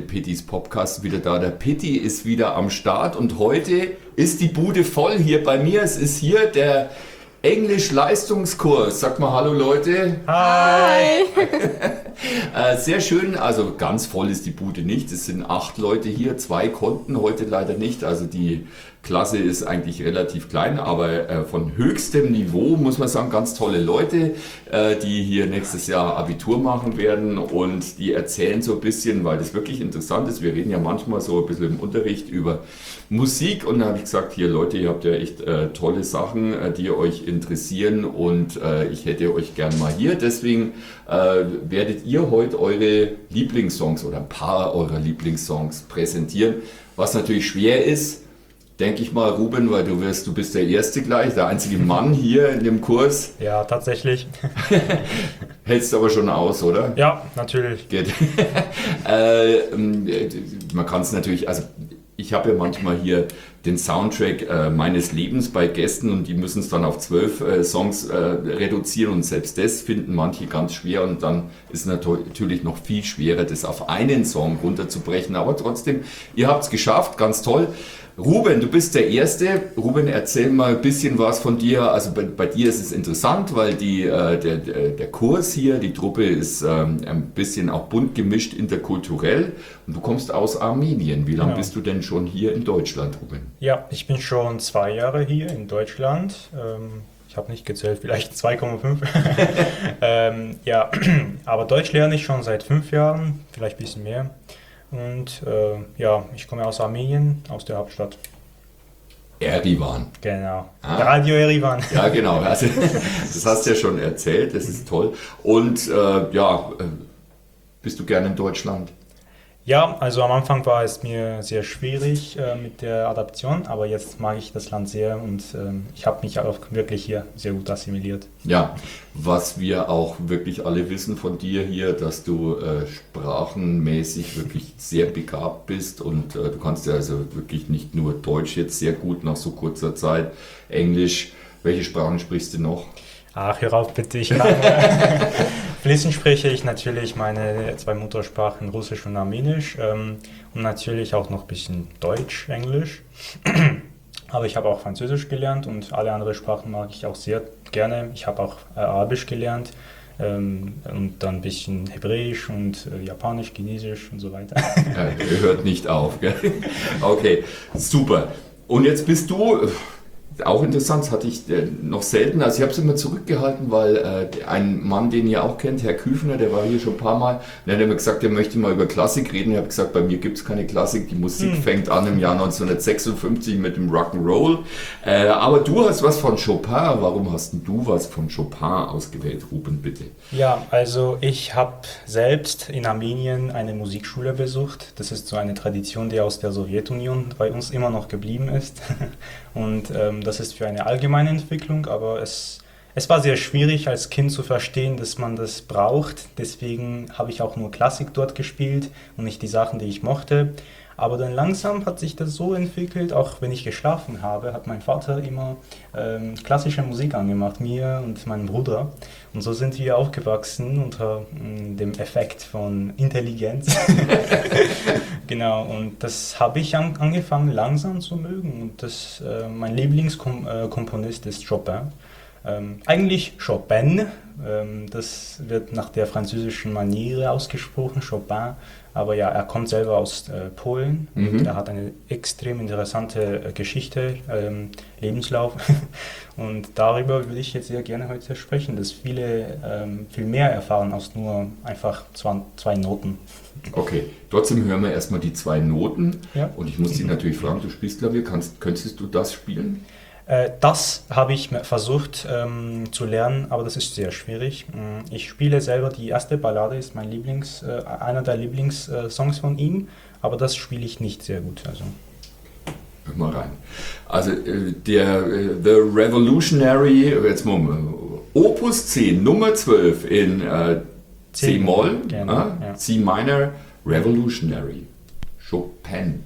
Pittys Podcast wieder da. Der Pitti ist wieder am Start und heute ist die Bude voll hier bei mir. Es ist hier der Englisch-Leistungskurs. Sag mal hallo Leute. Hi! Sehr schön, also ganz voll ist die Bude nicht. Es sind 8 Leute hier, 2 konnten heute leider nicht. Also die Klasse ist eigentlich relativ klein, aber von höchstem Niveau, muss man sagen, ganz tolle Leute, die hier nächstes Jahr Abitur machen werden und die erzählen so ein bisschen, weil das wirklich interessant ist. Wir reden ja manchmal so ein bisschen im Unterricht über Musik und da habe ich gesagt, hier Leute, ihr habt ja echt tolle Sachen, die euch interessieren und ich hätte euch gern mal hier. Deswegen werdet ihr heute eure Lieblingssongs oder ein paar eurer Lieblingssongs präsentieren, was natürlich schwer ist. Denke ich mal, Ruben, weil du bist der Erste gleich, der einzige Mann hier in dem Kurs. Ja, tatsächlich. Hältst du aber schon aus, oder? Ja, natürlich. Geht. Man kann es natürlich, also ich habe ja manchmal hier den Soundtrack meines Lebens bei Gästen und die müssen es dann auf 12 Songs reduzieren und selbst das finden manche ganz schwer und dann ist es natürlich noch viel schwerer, das auf einen Song runterzubrechen, aber trotzdem, ihr habt es geschafft, ganz toll. Ruben, du bist der Erste. Ruben, erzähl mal ein bisschen was von dir. Also bei dir ist es interessant, weil der Kurs hier, die Truppe ist ein bisschen auch bunt gemischt interkulturell und du kommst aus Armenien. Wie lange bist du denn schon hier in Deutschland, Ruben? Ja, ich bin schon 2 Jahre hier in Deutschland. Ich habe nicht gezählt, vielleicht 2,5. Ja, aber Deutsch lerne ich schon seit 5 Jahren, vielleicht ein bisschen mehr. Und ja, ich komme aus Armenien, aus der Hauptstadt. Erivan. Genau. Radio Erivan. Ja, genau. Also, das hast du ja schon erzählt, das ist toll. Und bist du gerne in Deutschland? Ja, also am Anfang war es mir sehr schwierig mit der Adaption, aber jetzt mag ich das Land sehr und ich habe mich auch wirklich hier sehr gut assimiliert. Ja, was wir auch wirklich alle wissen von dir hier, dass du sprachenmäßig wirklich sehr begabt bist und du kannst ja also wirklich nicht nur Deutsch jetzt sehr gut nach so kurzer Zeit, Englisch. Welche Sprachen sprichst du noch? Ach, hör auf bitte, ich kann fließend spreche ich natürlich meine 2 Muttersprachen, Russisch und Armenisch und natürlich auch noch ein bisschen Deutsch, Englisch. Aber ich habe auch Französisch gelernt und alle anderen Sprachen mag ich auch sehr gerne. Ich habe auch Arabisch gelernt und dann ein bisschen Hebräisch und Japanisch, Chinesisch und so weiter. Ja, hört nicht auf, gell? Okay, super. Und jetzt bist du... Auch interessant, das hatte ich noch selten. Also ich habe es immer zurückgehalten, weil ein Mann, den ihr auch kennt, Herr Küfner, der war hier schon ein paar Mal, der hat immer gesagt, er möchte mal über Klassik reden. Ich habe gesagt, bei mir gibt es keine Klassik. Die Musik fängt an im Jahr 1956 mit dem Rock'n'Roll. Aber du hast was von Chopin. Warum hast denn du was von Chopin ausgewählt, Ruben, bitte? Ja, also ich habe selbst in Armenien eine Musikschule besucht. Das ist so eine Tradition, die aus der Sowjetunion bei uns immer noch geblieben ist. Und das ist für eine allgemeine Entwicklung, aber es war sehr schwierig als Kind zu verstehen, dass man das braucht. Deswegen habe ich auch nur Klassik dort gespielt und nicht die Sachen, die ich mochte. Aber dann langsam hat sich das so entwickelt, auch wenn ich geschlafen habe, hat mein Vater immer klassische Musik angemacht, mir und meinem Bruder. Und so sind wir aufgewachsen unter dem Effekt von Intelligenz. Genau, und das habe ich angefangen langsam zu mögen. Und mein Lieblingskomponist ist Chopin. Eigentlich Chopin, das wird nach der französischen Maniere ausgesprochen, Chopin, aber ja, er kommt selber aus Polen und er hat eine extrem interessante Geschichte, Lebenslauf und darüber würde ich jetzt sehr gerne heute sprechen, dass viele viel mehr erfahren als nur einfach 2 Noten. Okay, trotzdem hören wir erstmal die 2 Noten und ich muss dich natürlich fragen, du spielst Klavier, könntest du das spielen? Das habe ich versucht zu lernen, aber das ist sehr schwierig. Ich spiele selber die erste Ballade, ist einer der Lieblingssongs von ihm, aber das spiele ich nicht sehr gut. Also. Hör mal rein. Also der The Revolutionary, jetzt Moment, Opus 10, Nummer 12 in C-Moll, C Minor, Revolutionary, Chopin.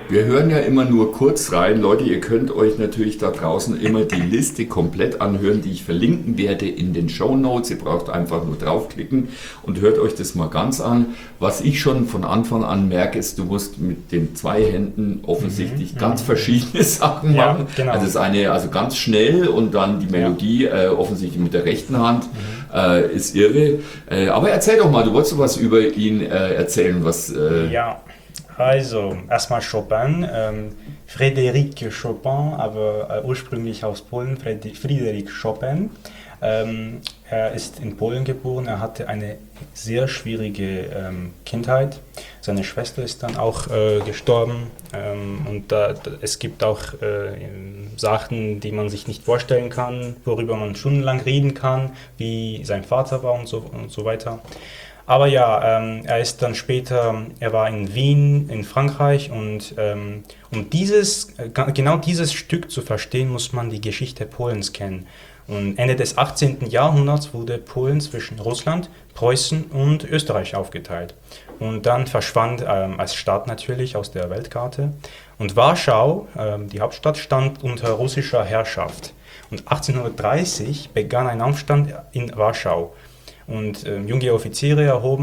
Wir hören ja immer nur kurz rein. Leute, ihr könnt euch natürlich da draußen immer die Liste komplett anhören, die ich verlinken werde in den Shownotes. Ihr braucht einfach nur draufklicken und hört euch das mal ganz an. Was ich schon von Anfang an merke, ist, du musst mit den 2 Händen offensichtlich ganz verschiedene Sachen machen. Genau. Also das eine also ganz schnell und dann die Melodie offensichtlich mit der rechten Hand. Ist irre. Aber erzähl doch mal, du wolltest was über ihn erzählen. Ja. Also, erstmal Chopin, Frédéric Chopin, aber ursprünglich aus Polen, Frédéric Chopin. Er ist in Polen geboren, er hatte eine sehr schwierige Kindheit. Seine Schwester ist dann auch gestorben und es gibt auch Sachen, die man sich nicht vorstellen kann, worüber man stundenlang reden kann, wie sein Vater war und so weiter. Aber ja, er ist dann später, er war in Wien, in Frankreich und um genau dieses Stück zu verstehen, muss man die Geschichte Polens kennen. Und Ende des 18. Jahrhunderts wurde Polen zwischen Russland, Preußen und Österreich aufgeteilt. Und dann verschwand als Staat natürlich aus der Weltkarte. Und Warschau, die Hauptstadt, stand unter russischer Herrschaft. Und 1830 begann ein Aufstand in Warschau. Und junge Offiziere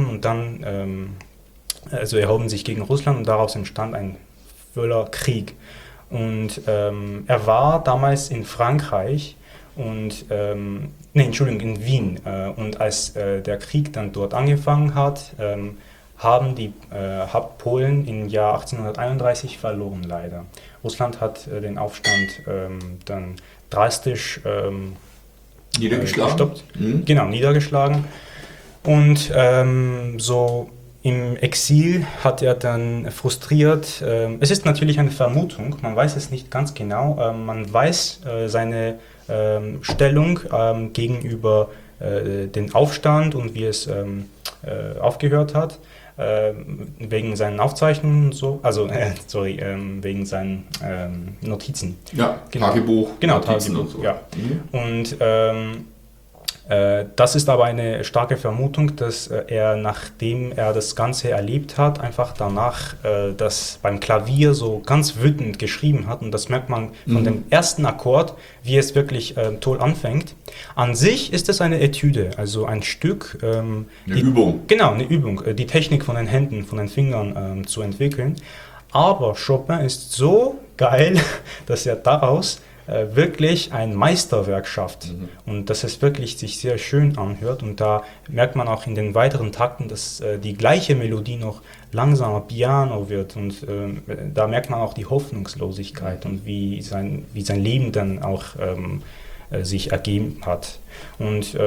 erhoben sich gegen Russland und daraus entstand ein voller Krieg. Und er war damals in Frankreich und, in Wien. Und als der Krieg dann dort angefangen hat, hat Polen im Jahr 1831 verloren, leider. Russland hat den Aufstand dann drastisch niedergeschlagen? Genau, niedergeschlagen. Und so im Exil hat er dann frustriert. Es ist natürlich eine Vermutung, man weiß es nicht ganz genau. Man weiß seine Stellung gegenüber den Aufstand und wie es aufgehört hat. Wegen seinen Aufzeichnungen und so, wegen seinen Notizen. Ja, genau. Tagebuch, genau, Notizen Tagebuch, und so. Ja. Und das ist aber eine starke Vermutung, dass er, nachdem er das Ganze erlebt hat, einfach danach das beim Klavier so ganz wütend geschrieben hat. Und das merkt man von dem ersten Akkord, wie es wirklich toll anfängt. An sich ist es eine Etüde, also ein Stück. Eine Übung. Genau, eine Übung, die Technik von den Händen, von den Fingern zu entwickeln. Aber Chopin ist so geil, dass er daraus wirklich ein Meisterwerk schafft und dass es wirklich sich sehr schön anhört und da merkt man auch in den weiteren Takten, dass die gleiche Melodie noch langsamer Piano wird und da merkt man auch die Hoffnungslosigkeit und wie sein Leben dann auch sich ergeben hat und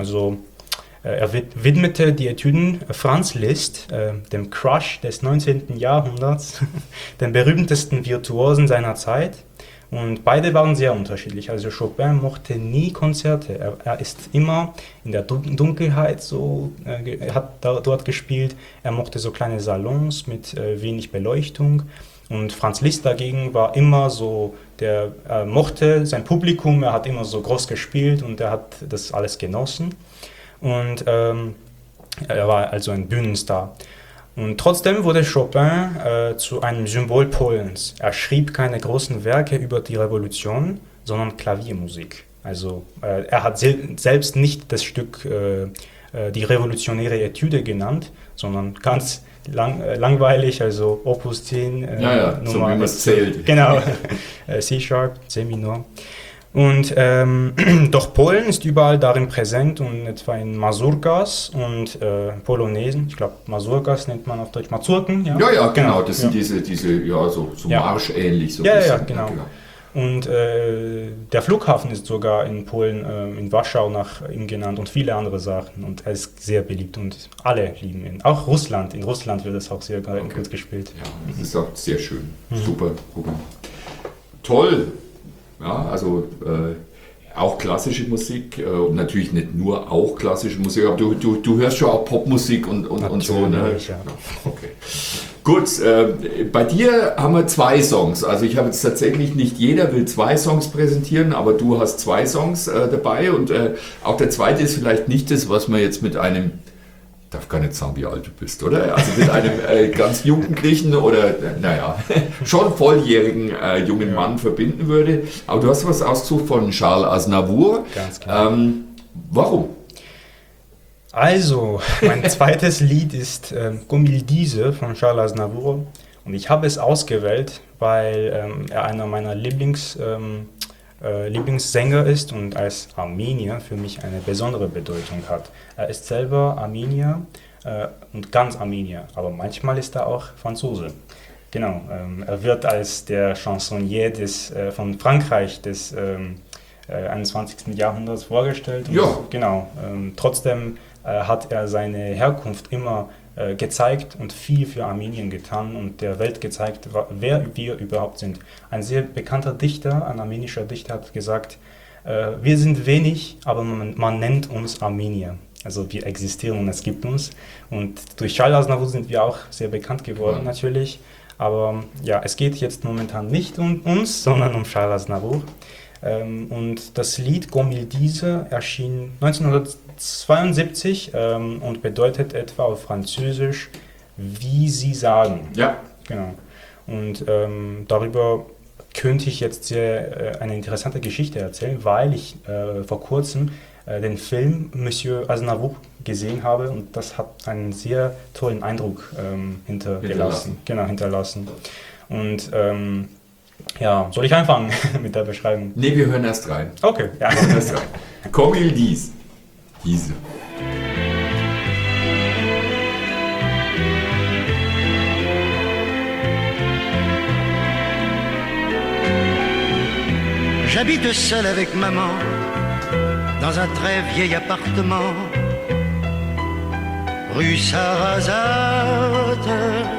er widmete die Etüden Franz Liszt, dem Crush des 19. Jahrhunderts, den berühmtesten Virtuosen seiner Zeit. Und beide waren sehr unterschiedlich. Also Chopin mochte nie Konzerte. Er ist immer in der Dunkelheit hat dort gespielt. Er mochte so kleine Salons mit wenig Beleuchtung. Und Franz Liszt dagegen war immer so, er mochte sein Publikum, er hat immer so groß gespielt und er hat das alles genossen. Und er war also ein Bühnenstar. Und trotzdem wurde Chopin zu einem Symbol Polens. Er schrieb keine großen Werke über die Revolution, sondern Klaviermusik. Also er hat selbst nicht das Stück die revolutionäre Etüde genannt, sondern ganz langweilig, also Opus 10. Nummer, so wie man es zählt. Genau, C-Sharp, C-Minor. Und doch Polen ist überall darin präsent und etwa in Mazurkas und Polonesen. Ich glaube, Mazurkas nennt man auf Deutsch Mazurken. Ja, genau. Das sind diese so marschähnlich. So ja, genau. Und der Flughafen ist sogar in Polen, in Warschau nach ihm genannt und viele andere Sachen. Und er ist sehr beliebt und alle lieben ihn. Auch Russland. In Russland wird es auch sehr gut gespielt. Ja, das ist auch sehr schön. Super Programm. Toll. Ja, also auch klassische Musik, natürlich nicht nur auch klassische Musik, aber du hörst schon auch Popmusik und so. Ne? Ja. Okay. Gut, bei dir haben wir 2 Songs. Also ich habe jetzt tatsächlich, nicht jeder will 2 Songs präsentieren, aber du hast 2 Songs dabei und auch der zweite ist vielleicht nicht das, was man jetzt mit einem, ich darf gar nicht sagen, wie alt du bist, oder? Also mit einem ganz jungen Griechen oder, naja, schon volljährigen jungen Mann verbinden würde. Aber du hast was ausgesucht von Charles Aznavour. Ganz klar. Warum? Also, mein zweites Lied ist Comme il disait von Charles Aznavour. Und ich habe es ausgewählt, weil er einer meiner Lieblingssänger ist und als Armenier für mich eine besondere Bedeutung hat. Er ist selber Armenier und ganz Armenier, aber manchmal ist er auch Franzose. Genau, er wird als der Chansonnier von Frankreich des 21. Jahrhunderts vorgestellt. Und Ja. genau, trotzdem hat er seine Herkunft immer gezeigt und viel für Armenien getan und der Welt gezeigt, wer wir überhaupt sind. Ein sehr bekannter Dichter, ein armenischer Dichter hat gesagt, wir sind wenig, aber man nennt uns Armenier. Also wir existieren und es gibt uns. Und durch Charles Aznavour sind wir auch sehr bekannt geworden natürlich. Aber ja, es geht jetzt momentan nicht um uns, sondern um Charles Aznavour. Und das Lied Comme il disait erschien 1972 und bedeutet etwa auf Französisch, wie sie sagen. Ja. Genau. Und darüber könnte ich jetzt eine interessante Geschichte erzählen, weil ich vor kurzem den Film Monsieur Aznavour gesehen habe und das hat einen sehr tollen Eindruck hinterlassen. Genau, hinterlassen. Und ja, soll ich anfangen mit der Beschreibung? Nee, wir hören erst rein. Okay, ja. Wir hören erst rein. Comme il disait. J'habite seul avec maman dans un très vieil appartement rue Sarrazate.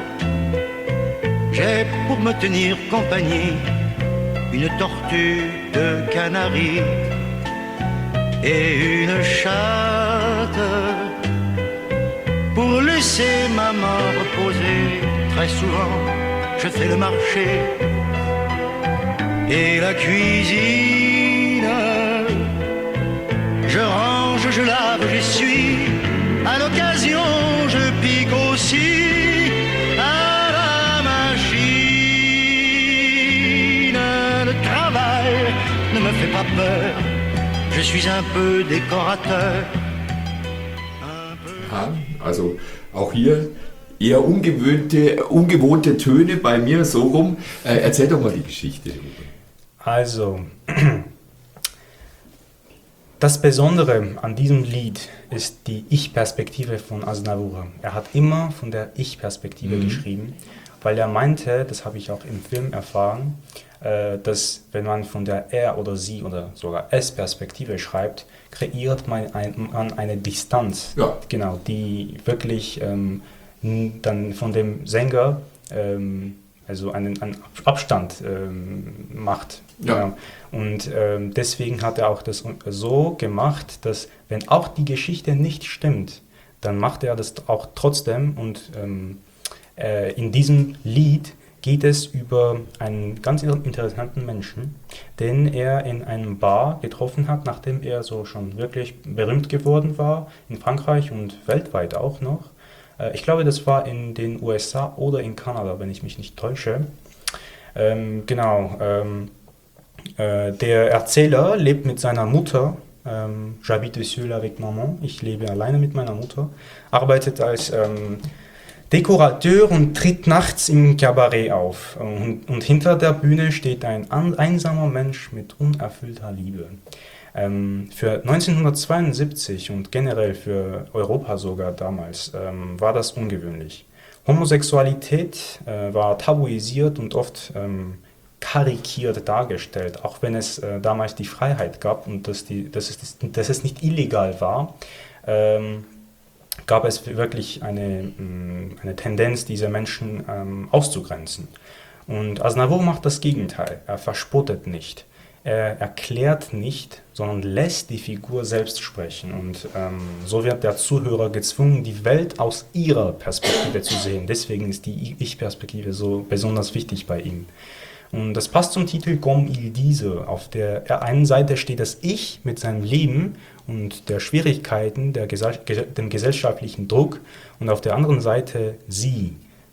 J'ai pour me tenir compagnie une tortue de Canaries et une chatte. Pour laisser maman reposer, très souvent je fais le marché et la cuisine. Je range, je lave, j'essuie. À l'occasion, je pique aussi à la machine. Le travail ne me fait pas peur. Je suis un peu décorateur. Ja, also auch hier eher ungewohnte Töne bei mir so rum. Erzähl doch mal die Geschichte. Also, das Besondere an diesem Lied ist die Ich-Perspektive von Aznavour. Er hat immer von der Ich-Perspektive geschrieben, weil er meinte, das habe ich auch im Film erfahren, dass wenn man von der Er- oder Sie- oder sogar Es-Perspektive schreibt, kreiert man eine Distanz, genau, die wirklich dann von dem Sänger also einen Abstand macht. Ja. Genau. Und deswegen hat er auch das so gemacht, dass wenn auch die Geschichte nicht stimmt, dann macht er das auch trotzdem. Und in diesem Lied geht es über einen ganz interessanten Menschen, den er in einem Bar getroffen hat, nachdem er so schon wirklich berühmt geworden war, in Frankreich und weltweit auch noch. Ich glaube, das war in den USA oder in Kanada, wenn ich mich nicht täusche. Der Erzähler lebt mit seiner Mutter. J'habite seul avec maman. Ich lebe alleine mit meiner Mutter. Arbeitet als Dekorateur und tritt nachts im Kabarett auf. Und hinter der Bühne steht ein einsamer Mensch mit unerfüllter Liebe. Für 1972 und generell für Europa sogar damals war das ungewöhnlich. Homosexualität war tabuisiert und oft karikiert dargestellt, auch wenn es damals die Freiheit gab und dass es nicht illegal war, gab es wirklich eine Tendenz, diese Menschen auszugrenzen. Und Aznavour macht das Gegenteil, er verspottet nicht. Er erklärt nicht, sondern lässt die Figur selbst sprechen. Und so wird der Zuhörer gezwungen, die Welt aus ihrer Perspektive zu sehen. Deswegen ist die Ich-Perspektive so besonders wichtig bei ihm. Und das passt zum Titel Comme il disait. Auf der einen Seite steht das Ich mit seinem Leben und der Schwierigkeiten, dem gesellschaftlichen Druck. Und auf der anderen Seite sie,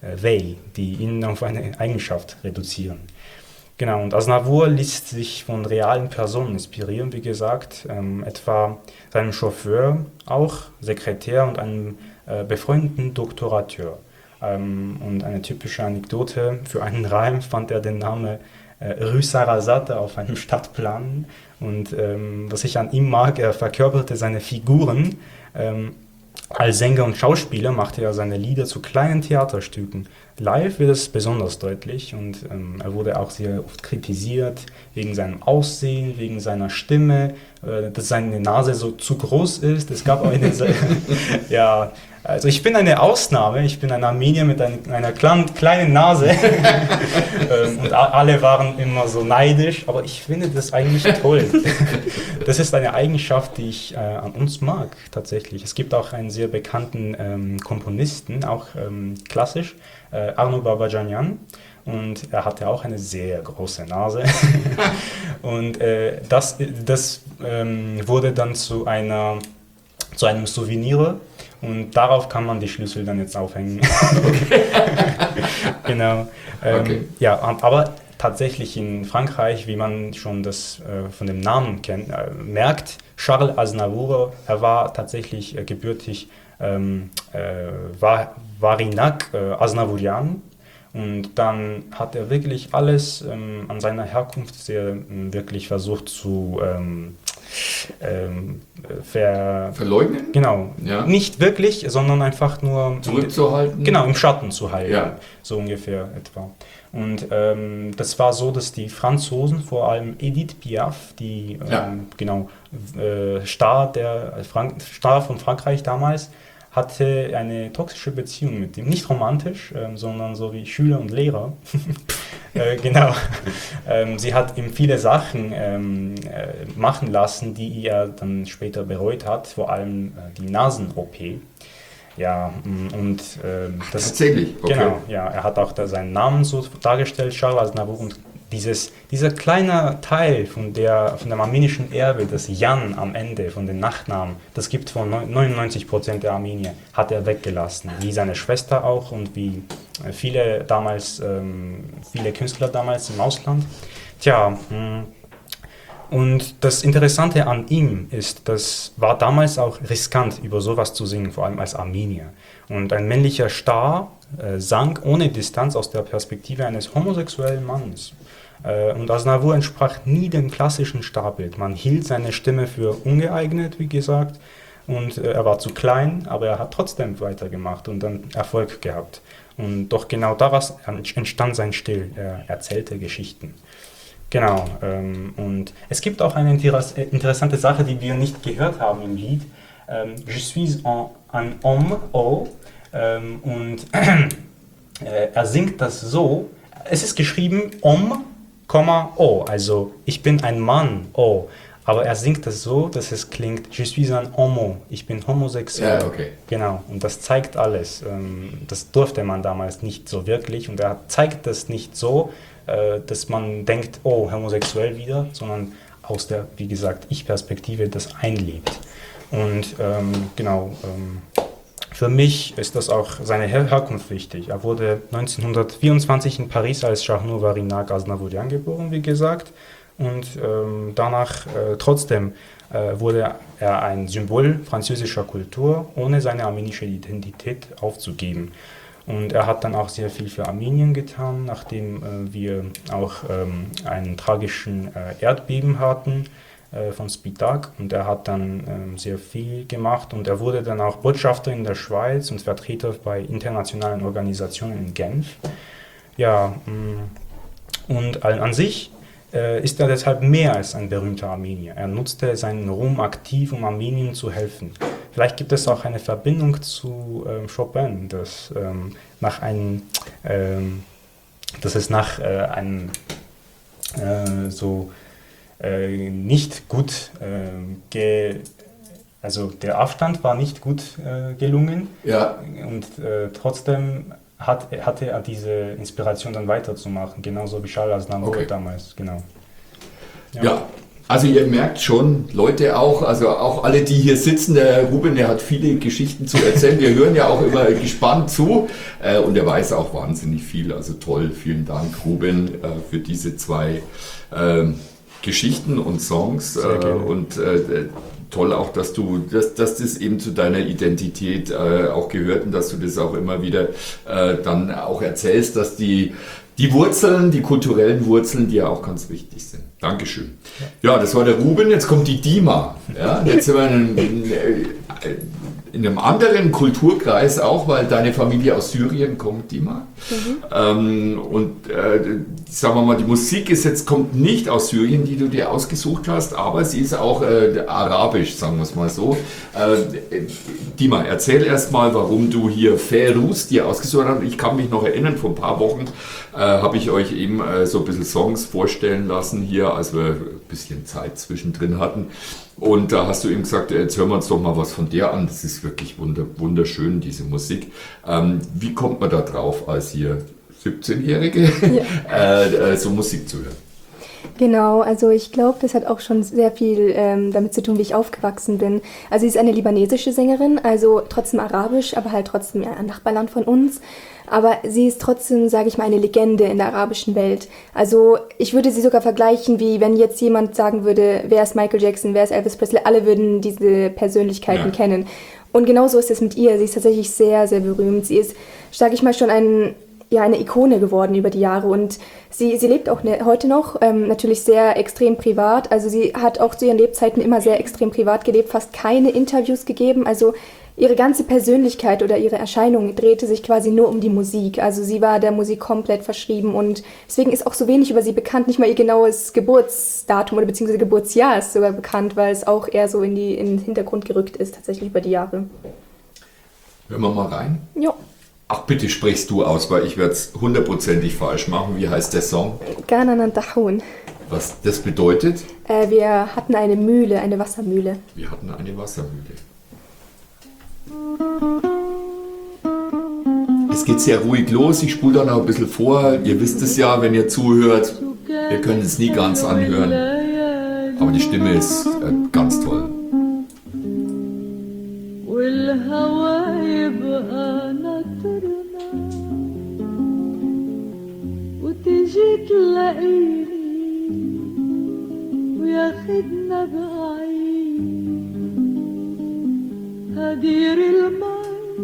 Weil, die ihn auf eine Eigenschaft reduzieren. Genau, und Aznavour ließ sich von realen Personen inspirieren, wie gesagt, etwa seinem Chauffeur, auch Sekretär und einem befreundeten Doktorateur. Und eine typische Anekdote: Für einen Reim fand er den Namen Rue Sarasate auf einem Stadtplan. Und was ich an ihm mag, er verkörperte seine Figuren. Als Sänger und Schauspieler machte er seine Lieder zu kleinen Theaterstücken. Live wird es besonders deutlich, und er wurde auch sehr oft kritisiert wegen seinem Aussehen, wegen seiner Stimme, dass seine Nase so zu groß ist. Es gab auch eine, ja, also ich bin eine Ausnahme, ich bin ein Armenier mit einer kleinen Nase und alle waren immer so neidisch, aber ich finde das eigentlich toll. Das ist eine Eigenschaft, die ich an uns mag, tatsächlich. Es gibt auch einen sehr bekannten Komponisten, auch klassisch, Arno Babajanyan, und er hatte auch eine sehr große Nase. Und das wurde dann zu einem Souvenir, und darauf kann man die Schlüssel dann jetzt aufhängen. Okay. Genau. Okay. Ja, aber tatsächlich in Frankreich, wie man schon das von dem Namen merkt, Charles Aznavour, er war tatsächlich gebürtig Varinac, Aznavourian. Und dann hat er wirklich alles an seiner Herkunft sehr wirklich versucht zu verleugnen? Genau, ja. Nicht wirklich, sondern einfach nur zurückzuhalten. Genau, im Schatten zu halten, ja. So ungefähr etwa. Und das war so, dass die Franzosen, vor allem Edith Piaf, die Star von Frankreich damals, hatte eine toxische Beziehung mit ihm. Nicht romantisch, sondern so wie Schüler und Lehrer. Genau. Sie hat ihm viele Sachen machen lassen, die er dann später bereut hat, vor allem die Nasen-OP. Ja, und das tatsächlich, okay. Genau, ja, er hat auch seinen Namen so dargestellt, Charles Aznavour, und dieser kleine Teil von dem armenischen Erbe, das Jan am Ende von den Nachnamen, das gibt von 99% der Armenier, hat er weggelassen, wie seine Schwester auch und wie viele Künstler damals im Ausland. Tja, und das Interessante an ihm ist, das war damals auch riskant, über sowas zu singen, vor allem als Armenier. Und ein männlicher Star sang ohne Distanz aus der Perspektive eines homosexuellen Mannes. Und Aznavour entsprach nie dem klassischen Starbild. Man hielt seine Stimme für ungeeignet, wie gesagt, und er war zu klein, aber er hat trotzdem weitergemacht und dann Erfolg gehabt. Und doch genau daraus entstand sein Stil. Er erzählte Geschichten. Genau, und es gibt auch eine interessante Sache, die wir nicht gehört haben im Lied. Je suis un homme, oh, und er singt das so, es ist geschrieben homme, oh, also ich bin ein Mann, oh, aber er singt das so, dass es klingt, je suis un homo, ich bin homosexuell. Ja, okay. Genau, und das zeigt alles. Das durfte man damals nicht so wirklich, und er zeigt das nicht so, dass man denkt, oh, homosexuell wieder, sondern aus der, wie gesagt, Ich-Perspektive das einlebt. Und für mich ist das auch seine Herkunft wichtig. Er wurde 1924 in Paris als Charles Varinac Aznavourian geboren, wie gesagt, und danach trotzdem wurde er ein Symbol französischer Kultur, ohne seine armenische Identität aufzugeben. Und er hat dann auch sehr viel für Armenien getan, nachdem wir auch einen tragischen Erdbeben hatten von Spitak. Und er hat dann sehr viel gemacht, und er wurde dann auch Botschafter in der Schweiz und Vertreter bei internationalen Organisationen in Genf. Ja, und an sich ist er deshalb mehr als ein berühmter Armenier. Er nutzte seinen Ruhm aktiv, um Armenien zu helfen. Vielleicht gibt es auch eine Verbindung zu Chopin, dass es nach einem nicht gut also der Abstand war nicht gut gelungen, ja. Und trotzdem hatte er diese Inspiration dann weiterzumachen, genauso wie Charles Aznavour damals, genau. Ja, Also ihr merkt schon, Leute auch, also auch alle, die hier sitzen, der Ruben, der hat viele Geschichten zu erzählen. Wir hören ja auch immer gespannt zu und er weiß auch wahnsinnig viel. Also toll, vielen Dank Ruben für diese 2 Geschichten und Songs und toll auch, dass das eben zu deiner Identität auch gehört und dass du das auch immer wieder dann auch erzählst, dass die Wurzeln, die kulturellen Wurzeln, die ja auch ganz wichtig sind. Dankeschön. Ja, das war der Ruben, jetzt kommt die Dima. Ja, jetzt sind wir in einem anderen Kulturkreis auch, weil deine Familie aus Syrien kommt, Dima. Sagen wir mal, die Musik kommt nicht aus Syrien, die du dir ausgesucht hast, aber sie ist auch arabisch, sagen wir es mal so. Dima, erzähl erst mal, warum du hier Fairuz dir ausgesucht hast. Ich kann mich noch erinnern, vor ein paar Wochen habe ich euch eben so ein bisschen Songs vorstellen lassen hier, als wir ein bisschen Zeit zwischendrin hatten. Und da hast du eben gesagt, jetzt hören wir uns doch mal was von der an. Das ist wirklich wunderschön, diese Musik. Wie kommt man da drauf, als hier 17-Jährige so Musik zu hören? Genau, also ich glaube, das hat auch schon sehr viel damit zu tun, wie ich aufgewachsen bin. Also sie ist eine libanesische Sängerin, also trotzdem arabisch, aber halt trotzdem ein Nachbarland von uns. Aber sie ist trotzdem, sage ich mal, eine Legende in der arabischen Welt. Also ich würde sie sogar vergleichen, wie wenn jetzt jemand sagen würde, wer ist Michael Jackson, wer ist Elvis Presley, alle würden diese Persönlichkeiten kennen. Und genauso ist es mit ihr. Sie ist tatsächlich sehr, sehr berühmt. Sie ist, sage ich mal, schon eine Ikone geworden über die Jahre und sie lebt auch heute noch, natürlich sehr extrem privat. Also sie hat auch zu ihren Lebzeiten immer sehr extrem privat gelebt, fast keine Interviews gegeben. Also ihre ganze Persönlichkeit oder ihre Erscheinung drehte sich quasi nur um die Musik. Also sie war der Musik komplett verschrieben und deswegen ist auch so wenig über sie bekannt. Nicht mal ihr genaues Geburtsdatum oder beziehungsweise Geburtsjahr ist sogar bekannt, weil es auch eher so in den Hintergrund gerückt ist, tatsächlich über die Jahre. Hören wir mal rein? Jo. Ach, bitte sprichst du aus, weil ich werde es 100%ig falsch machen. Wie heißt der Song? Ghana Tahun. Was das bedeutet? Wir hatten eine Mühle, eine Wassermühle. Wir hatten eine Wassermühle. Es geht sehr ruhig los, ich spule da noch ein bisschen vor. Ihr wisst es ja, wenn ihr zuhört. Wir können es nie ganz anhören. Aber die Stimme ist ganz toll. هدير الماء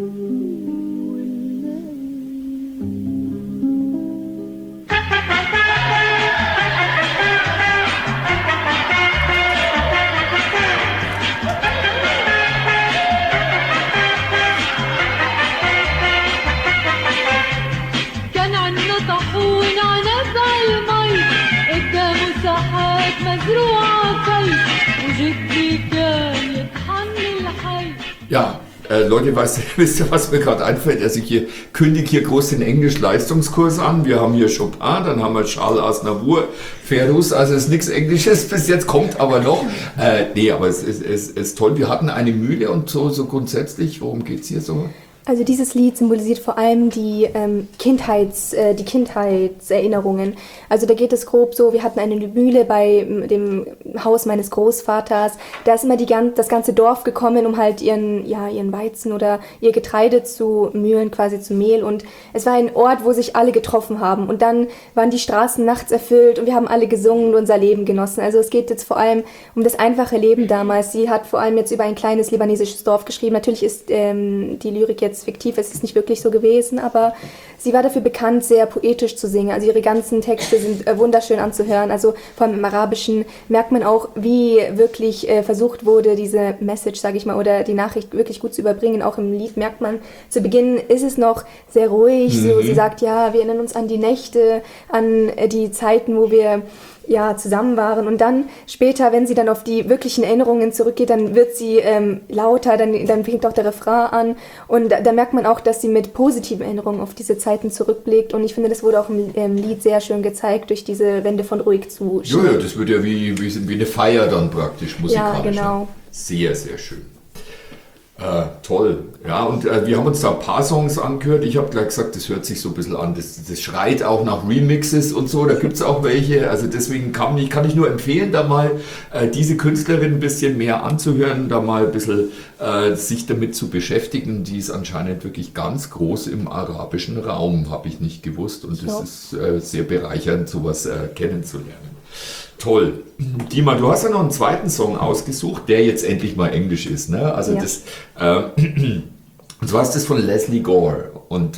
كان عنا طاحون عنب عالمي قدامه ساحات مزروعة في وجدي كان يطحن الحي. Ja, Leute, wisst ihr, was mir gerade einfällt? Also ich kündige hier groß den Englisch-Leistungskurs an. Wir haben hier Chopin, dann haben wir Charles Aznavour, Fairuz, also es ist nichts Englisches bis jetzt, kommt aber noch. Aber es ist toll. Wir hatten eine Mühle und so grundsätzlich, worum geht es hier so? Also dieses Lied symbolisiert vor allem die Kindheitserinnerungen. Also da geht es grob so, wir hatten eine Mühle bei dem Haus meines Großvaters. Da ist immer das ganze Dorf gekommen, um halt ihren Weizen oder ihr Getreide zu mühlen, quasi zu Mehl. Und es war ein Ort, wo sich alle getroffen haben. Und dann waren die Straßen nachts erfüllt und wir haben alle gesungen und unser Leben genossen. Also es geht jetzt vor allem um das einfache Leben damals. Sie hat vor allem jetzt über ein kleines libanesisches Dorf geschrieben. Natürlich ist die Lyrik jetzt fiktiv, es ist nicht wirklich so gewesen, aber sie war dafür bekannt, sehr poetisch zu singen. Also ihre ganzen Texte sind wunderschön anzuhören. Also vor allem im Arabischen merkt man auch, wie wirklich versucht wurde, diese Message, sage ich mal, oder die Nachricht wirklich gut zu überbringen. Auch im Lied merkt man, zu Beginn ist es noch sehr ruhig. So, sie sagt, ja, wir erinnern uns an die Nächte, an die Zeiten, wo wir zusammen waren. Und dann später, wenn sie dann auf die wirklichen Erinnerungen zurückgeht, dann wird sie lauter, dann fängt auch der Refrain an. Und da merkt man auch, dass sie mit positiven Erinnerungen auf diese Zeiten zurückblickt. Und ich finde, das wurde auch im Lied sehr schön gezeigt, durch diese Wende von ruhig zu schnell. Ja, das wird ja wie eine Feier dann praktisch musikalisch. Ja, genau. Ne? Sehr, sehr schön. Toll. Ja, und wir haben uns da ein paar Songs angehört. Ich habe gleich gesagt, das hört sich so ein bisschen an. Das schreit auch nach Remixes und so. Da gibt es auch welche. Also deswegen kann ich nur empfehlen, da mal diese Künstlerin ein bisschen mehr anzuhören, da mal ein bisschen sich damit zu beschäftigen. Die ist anscheinend wirklich ganz groß im arabischen Raum, habe ich nicht gewusst. Und es ist sehr bereichernd, sowas kennenzulernen. Toll. Dima, du hast ja noch einen zweiten Song ausgesucht, der jetzt endlich mal Englisch ist, ne? Also das, und zwar ist das von Leslie Gore und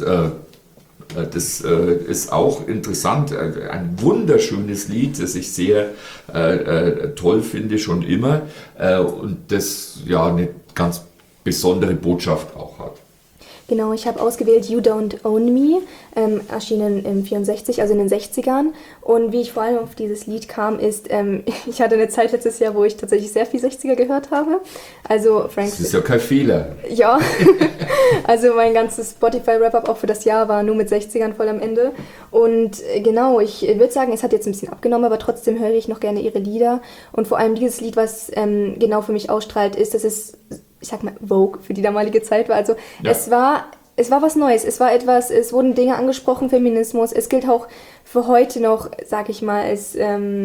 das ist auch interessant, ein wunderschönes Lied, das ich sehr toll finde, schon immer und das ja eine ganz besondere Botschaft auch hat. Genau, ich habe ausgewählt You Don't Own Me, erschienen im 64, also in den 60ern. Und wie ich vor allem auf dieses Lied kam, ist, ich hatte eine Zeit letztes Jahr, wo ich tatsächlich sehr viel 60er gehört habe. Also Frank. Das ist ja kein Fehler. Ja, also mein ganzes Spotify-Wrap-Up auch für das Jahr war nur mit 60ern voll am Ende. Und genau, ich würde sagen, es hat jetzt ein bisschen abgenommen, aber trotzdem höre ich noch gerne ihre Lieder. Und vor allem dieses Lied, was genau für mich ausstrahlt, ist, dass es, ich sag mal, Vogue für die damalige Zeit war. Also es war was Neues, es wurden Dinge angesprochen, Feminismus. Es gilt auch für heute noch, sag ich mal, als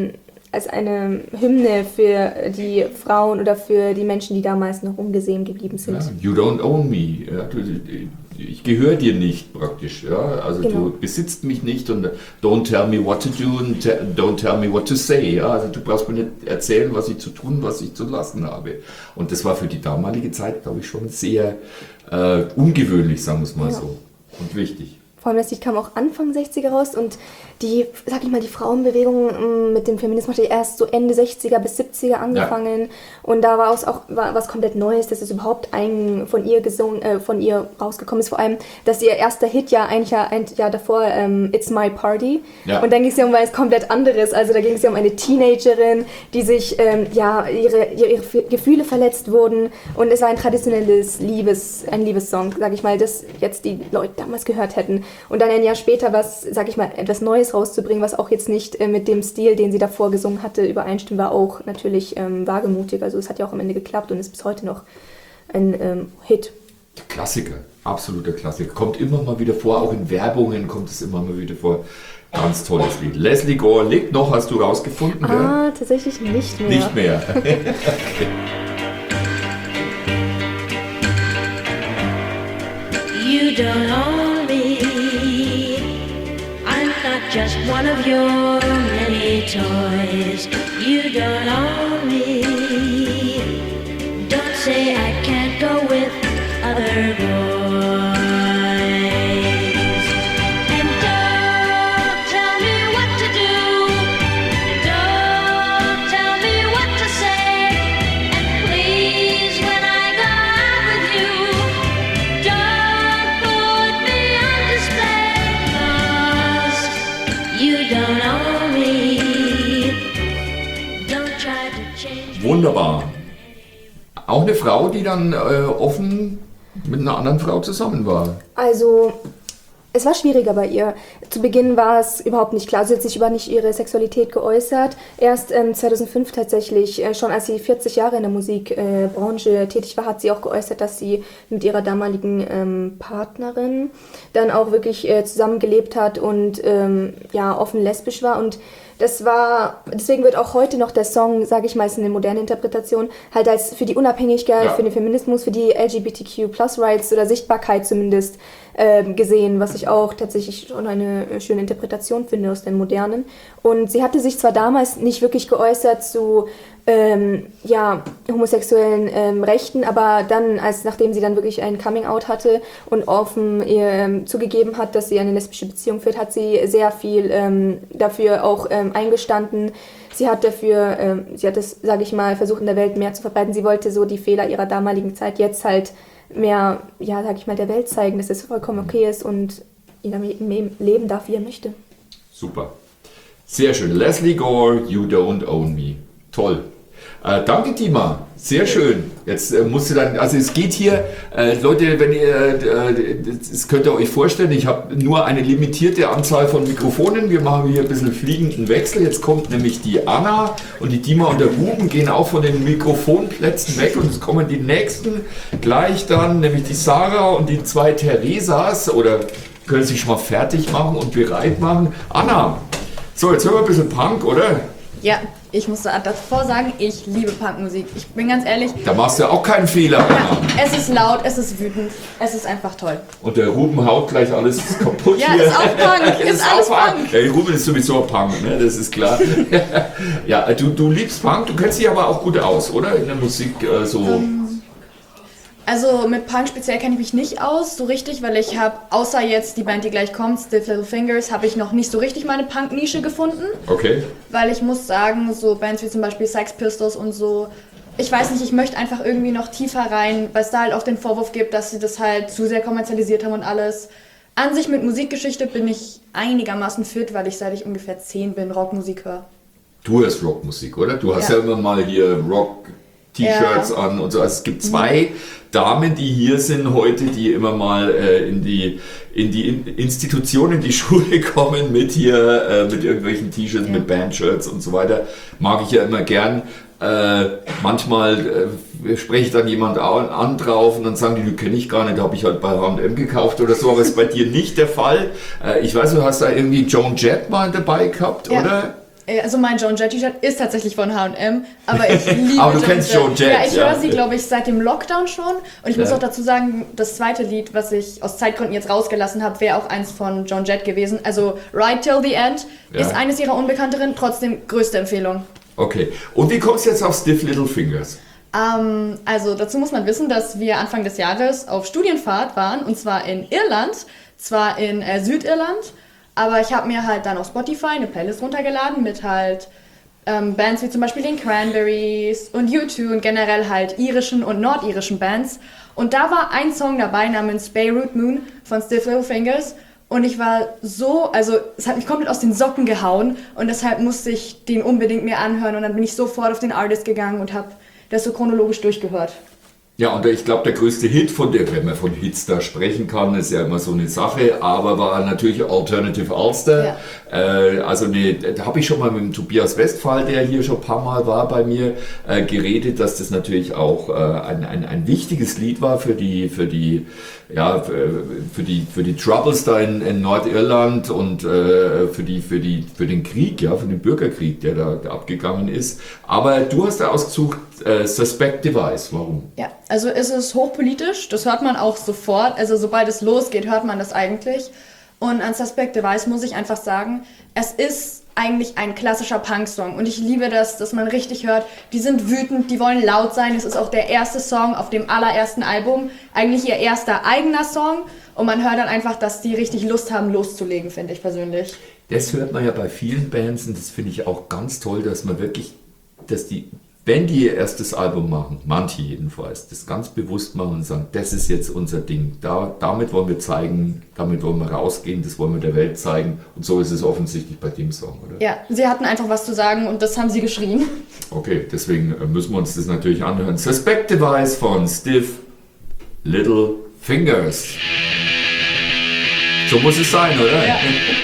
eine Hymne für die Frauen oder für die Menschen, die damals noch ungesehen geblieben sind. Ja, you don't own me. Ja, ich gehöre dir nicht praktisch. Ja? Also du besitzt mich nicht und don't tell me what to do and don't tell me what to say. Ja? Also du brauchst mir nicht erzählen, was ich zu tun, was ich zu lassen habe. Und das war für die damalige Zeit, glaube ich, schon sehr ungewöhnlich, sagen wir es mal so. Und wichtig. Vor allem das Lied kam auch Anfang 60er raus und die Frauenbewegung mit dem Feminismus hat erst so Ende 60er bis 70er angefangen. Ja. Und da war was komplett Neues, dass es überhaupt von ihr rausgekommen ist. Vor allem, dass ihr erster Hit ja ein Jahr davor It's My Party. Ja. Und dann ging es ja um was komplett anderes. Also da ging es ja um eine Teenagerin, die sich ihre Gefühle verletzt wurden. Und es war ein traditionelles Liebessong, sag ich mal, das jetzt die Leute damals gehört hätten. Und dann ein Jahr später etwas Neues rauszubringen, was auch jetzt nicht mit dem Stil, den sie davor gesungen hatte, übereinstimmt, war auch natürlich wagemutig. Also es hat ja auch am Ende geklappt und ist bis heute noch ein Hit. Klassiker, absoluter Klassiker. Kommt immer mal wieder vor, auch in Werbungen kommt es immer mal wieder vor. Ganz tolles Lied. Leslie Gore lebt noch, hast du rausgefunden? Tatsächlich nicht mehr. Nicht mehr. Okay. You don't own me. I'm not just one of your many toys. You don't own me. Don't say I can't go with other boys. And don't tell me what to do. Don't tell me what to say. And please, when I go out with you, don't put me on display, 'cause you don't own me. Don't try to change me. Wunderbar. Auch eine Frau, die dann offen mit einer anderen Frau zusammen war. Also, es war schwieriger bei ihr. Zu Beginn war es überhaupt nicht klar. Sie hat sich über nicht ihre Sexualität geäußert. Erst 2005 tatsächlich, schon als sie 40 Jahre in der Musikbranche tätig war, hat sie auch geäußert, dass sie mit ihrer damaligen Partnerin dann auch wirklich zusammengelebt hat und offen lesbisch war. Und deswegen wird auch heute noch der Song, sage ich mal, ist eine moderne Interpretation, halt als für die Unabhängigkeit, für den Feminismus, für die LGBTQ+-Rights oder Sichtbarkeit zumindest gesehen, was ich auch tatsächlich schon eine schöne Interpretation finde aus den modernen. Und sie hatte sich zwar damals nicht wirklich geäußert zu homosexuellen Rechten, aber dann, nachdem sie dann wirklich ein Coming-out hatte und offen zugegeben hat, dass sie eine lesbische Beziehung führt, hat sie sehr viel dafür auch eingestanden. Sie hat das, sage ich mal, versucht in der Welt mehr zu verbreiten. Sie wollte so die Fehler ihrer damaligen Zeit jetzt halt mehr, sage ich mal, der Welt zeigen, dass es vollkommen okay ist und jeder leben darf, wie er möchte. Super. Sehr schön. Leslie Gore, You Don't Own Me. Toll. Danke, Dima. Sehr schön. Jetzt musst du dann, also es geht hier, Leute, wenn ihr, das könnt ihr euch vorstellen, ich habe nur eine limitierte Anzahl von Mikrofonen. Wir machen hier ein bisschen fliegenden Wechsel. Jetzt kommt nämlich die Anna und die Dima und der Ruben gehen auch von den Mikrofonplätzen weg und es kommen die nächsten gleich dann, nämlich die Sarah und die 2 Theresas oder können sich schon mal fertig machen und bereit machen. Anna, so jetzt hören wir ein bisschen Punk, oder? Ja, ich muss davor sagen, ich liebe Punkmusik. Ich bin ganz ehrlich. Da machst du ja auch keinen Fehler. Ja, es ist laut, es ist wütend, es ist einfach toll. Und der Ruben haut gleich alles kaputt Ja, hier. ist auch Punk, ist alles Punk. Ja, der Ruben ist sowieso Punk, ne? Das ist klar. Ja, du liebst Punk, du kennst dich aber auch gut aus, oder? In der Musik so. Also mit Punk speziell kenne ich mich nicht aus, so richtig, weil ich habe, außer jetzt die Band, die gleich kommt, Stiff Little Fingers, habe ich noch nicht so richtig meine Punk-Nische gefunden. Okay. Weil ich muss sagen, so Bands wie zum Beispiel Sex Pistols und so, ich weiß nicht, ich möchte einfach irgendwie noch tiefer rein, weil es da halt auch den Vorwurf gibt, dass sie das halt zu sehr kommerzialisiert haben und alles. An sich mit Musikgeschichte bin ich einigermaßen fit, weil ich seit ich ungefähr 10 bin Rockmusik höre. Du hörst Rockmusik, oder? Du hast ja immer mal hier Rock-T-Shirts an und so. Also es gibt 2 Damen, die hier sind heute, die immer mal in die Institution, in die Schule kommen mit mit irgendwelchen T-Shirts, mit Bandshirts und so weiter. Mag ich ja immer gern. Manchmal spreche ich dann jemand an drauf und dann sagen die kenne ich gar nicht, habe ich halt bei H&M gekauft oder so, aber ist bei dir nicht der Fall. Ich weiß, du hast da irgendwie Joan Jett mal dabei gehabt, oder? Also mein Joan Jett T-Shirt ist tatsächlich von H&M, aber ich liebe aber du kennst Joan Jett. Ja, ich höre sie, glaube ich, seit dem Lockdown schon. Und ich muss auch dazu sagen, das zweite Lied, was ich aus Zeitgründen jetzt rausgelassen habe, wäre auch eins von Joan Jett gewesen. Also Ride Till the End ist eines ihrer unbekannteren, trotzdem größte Empfehlung. Okay. Und wie kommst du jetzt auf Stiff Little Fingers? Also dazu muss man wissen, dass wir Anfang des Jahres auf Studienfahrt waren, und zwar in Irland, zwar in Südirland. Aber ich habe mir halt dann auf Spotify eine Playlist runtergeladen mit halt Bands wie zum Beispiel den Cranberries und U2 und generell halt irischen und nordirischen Bands. Und da war ein Song dabei namens Beirut Moon von Stiff Little Fingers. Und ich war so, also es hat mich komplett aus den Socken gehauen und deshalb musste ich den unbedingt mir anhören. Und dann bin ich sofort auf den Artist gegangen und habe das so chronologisch durchgehört. Ja, und ich glaube, der größte Hit, wenn man von Hits da sprechen kann, ist ja immer so eine Sache, aber war natürlich Alternative Ulster. Ja. Da habe ich schon mal mit dem Tobias Westphal, der hier schon ein paar Mal war bei mir, geredet, dass das natürlich auch ein wichtiges Lied war für die Troubles da in Nordirland und für den Krieg, für den Bürgerkrieg, der da abgegangen ist. Aber du hast da ausgesucht Suspect Device. Warum? Ja, also es ist hochpolitisch, das hört man auch sofort. Also sobald es losgeht, hört man das eigentlich. Und an Suspect Device muss ich einfach sagen, es ist eigentlich ein klassischer Punk-Song. Und ich liebe das, dass man richtig hört, die sind wütend, die wollen laut sein. Es ist auch der erste Song auf dem allerersten Album, eigentlich ihr erster eigener Song. Und man hört dann einfach, dass die richtig Lust haben, loszulegen, finde ich persönlich. Das hört man ja bei vielen Bands und das finde ich auch ganz toll, dass man wirklich, wenn die ihr erstes Album machen, manche jedenfalls, das ganz bewusst machen und sagen, das ist jetzt unser Ding, damit wollen wir zeigen, damit wollen wir rausgehen, das wollen wir der Welt zeigen und so ist es offensichtlich bei dem Song, oder? Ja, sie hatten einfach was zu sagen und das haben sie geschrien. Okay, deswegen müssen wir uns das natürlich anhören. Suspect Device von Stiff Little Fingers. So muss es sein, oder? Ja.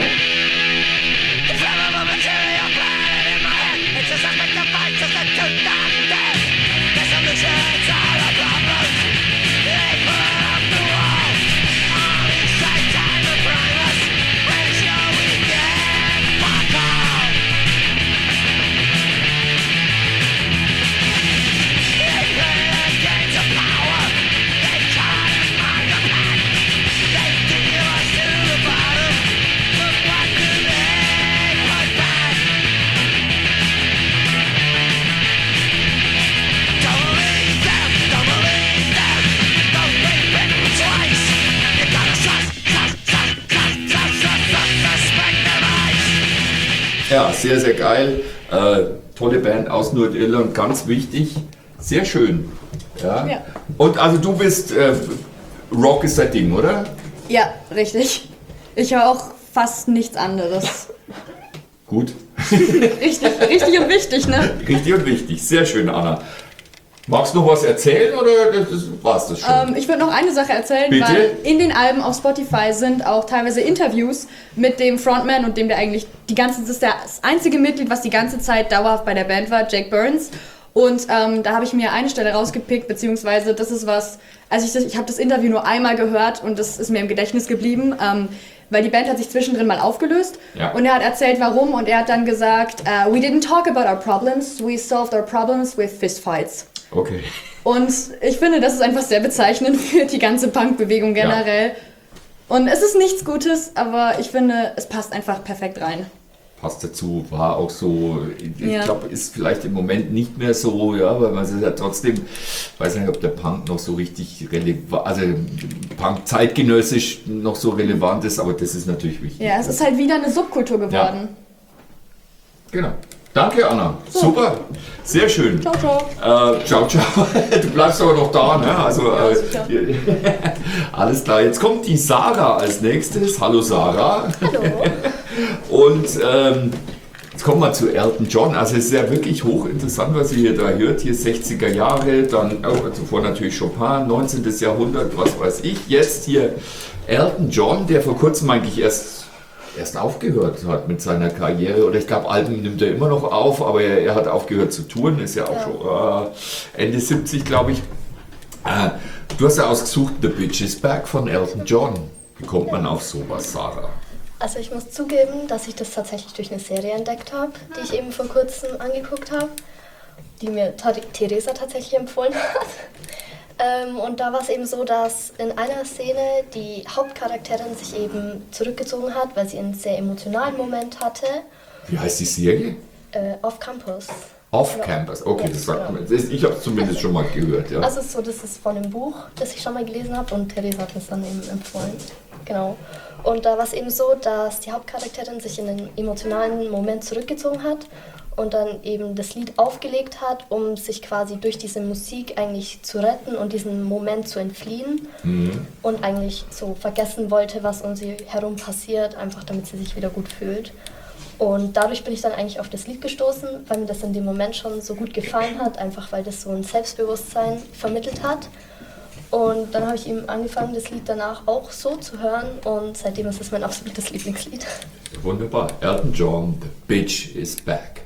Ja, sehr, sehr geil. Tolle Band aus Nordirland, ganz wichtig. Sehr schön. Ja. Und also du bist, Rock ist dein Ding, oder? Ja, richtig. Ich höre auch fast nichts anderes. Gut. Richtig und wichtig, ne? Richtig und wichtig. Sehr schön, Anna. Magst du noch was erzählen oder war's das schon? Ich würde noch eine Sache erzählen, Bitte? weil in den Alben auf Spotify sind auch teilweise Interviews mit dem Frontman und dem, der eigentlich das ist das einzige Mitglied, was die ganze Zeit dauerhaft bei der Band war, Jake Burns. Und da habe ich mir eine Stelle rausgepickt, beziehungsweise das ist was, ich habe das Interview nur einmal gehört und das ist mir im Gedächtnis geblieben, weil die Band hat sich zwischendrin mal aufgelöst und er hat erzählt, warum, und er hat dann gesagt, we didn't talk about our problems, we solved our problems with fistfights. Okay. Und ich finde, das ist einfach sehr bezeichnend für die ganze Punk-Bewegung generell. Und es ist nichts Gutes, aber ich finde, es passt einfach perfekt rein. Passt dazu, war auch so, ich glaube, ist vielleicht im Moment nicht mehr so, ja, weil man es ja trotzdem, weiß nicht, ob der Punk noch so richtig relevant, also Punk zeitgenössisch noch so relevant ist, aber das ist natürlich wichtig. Ja, es ist halt wieder eine Subkultur geworden. Genau. Danke, Anna. So. Super. Sehr schön. Ciao, ciao. Ciao, ciao. Du bleibst aber noch da, ne? Also, alles klar. Jetzt kommt die Sarah als nächstes. Hallo, Sarah. Hallo. Und jetzt kommen wir zu Elton John. Also es ist ja wirklich hochinteressant, was ihr hier da hört. Hier 60er Jahre, dann zuvor natürlich Chopin, 19. Jahrhundert, was weiß ich. Jetzt hier Elton John, der vor kurzem eigentlich erst aufgehört hat mit seiner Karriere. Oder ich glaube, Alben nimmt er immer noch auf, aber er hat aufgehört zu touren. Ist ja auch schon Ende 70, glaube ich. Du hast ja ausgesucht The Bitch is Back von Elton John. Wie kommt man auf sowas, Sarah? Also ich muss zugeben, dass ich das tatsächlich durch eine Serie entdeckt habe, die ich eben vor kurzem angeguckt habe, die mir Theresa tatsächlich empfohlen hat. Und da war es eben so, dass in einer Szene die Hauptcharakterin sich eben zurückgezogen hat, weil sie einen sehr emotionalen Moment hatte. Wie heißt die Serie? Off Campus. Off Campus, okay, das sagt man. Ich habe es zumindest schon mal gehört, ja. Also so, das ist von einem Buch, das ich schon mal gelesen habe und Theresa hat es dann eben empfohlen. Genau. Und da war es eben so, dass die Hauptcharakterin sich in einen emotionalen Moment zurückgezogen hat und dann eben das Lied aufgelegt hat, um sich quasi durch diese Musik eigentlich zu retten und diesen Moment zu entfliehen und eigentlich so vergessen wollte, was um sie herum passiert, einfach damit sie sich wieder gut fühlt. Und dadurch bin ich dann eigentlich auf das Lied gestoßen, weil mir das in dem Moment schon so gut gefallen hat, einfach weil das so ein Selbstbewusstsein vermittelt hat. Und dann habe ich eben angefangen, das Lied danach auch so zu hören und seitdem ist es mein absolutes Lieblingslied. Wunderbar. Elton John, The Bitch is Back.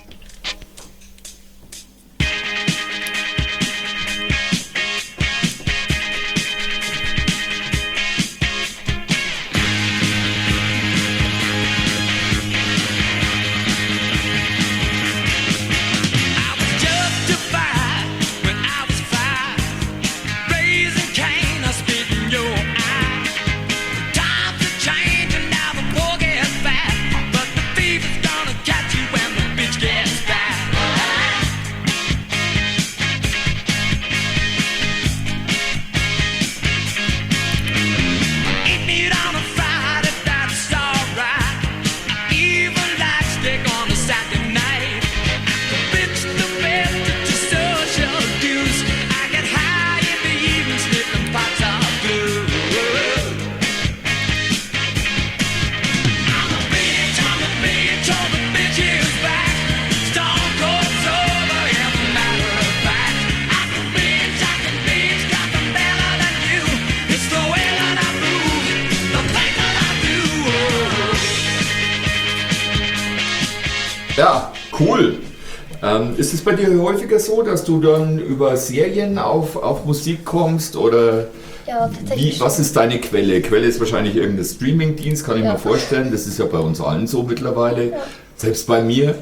Ja, cool. Ist es bei dir häufiger so, dass du dann über Serien auf Musik kommst oder Ja, tatsächlich. was ist deine Quelle? Quelle ist wahrscheinlich irgendein Streaming-Dienst, kann ich mir vorstellen. Das ist ja bei uns allen so mittlerweile, selbst bei mir.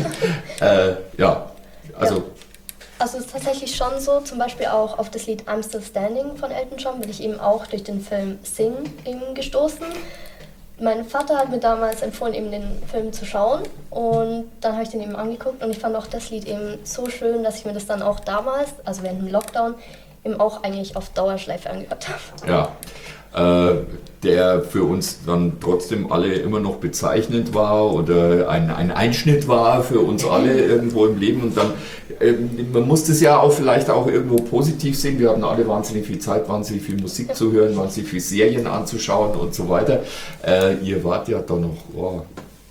Also Also es ist tatsächlich schon so, zum Beispiel auch auf das Lied I'm Still Standing von Elton John bin ich eben auch durch den Film Sing eben gestoßen. Mein Vater hat mir damals empfohlen, eben den Film zu schauen und dann habe ich den eben angeguckt und ich fand auch das Lied eben so schön, dass ich mir das dann auch damals, also während dem Lockdown, eben auch eigentlich auf Dauerschleife angehört habe. ja, der für uns dann trotzdem alle immer noch bezeichnend war oder ein Einschnitt war für uns alle irgendwo im Leben und dann, man muss das ja auch vielleicht auch irgendwo positiv sehen, wir hatten alle wahnsinnig viel Zeit, wahnsinnig viel Musik zu hören, wahnsinnig viel Serien anzuschauen und so weiter. Ihr wart ja dann noch,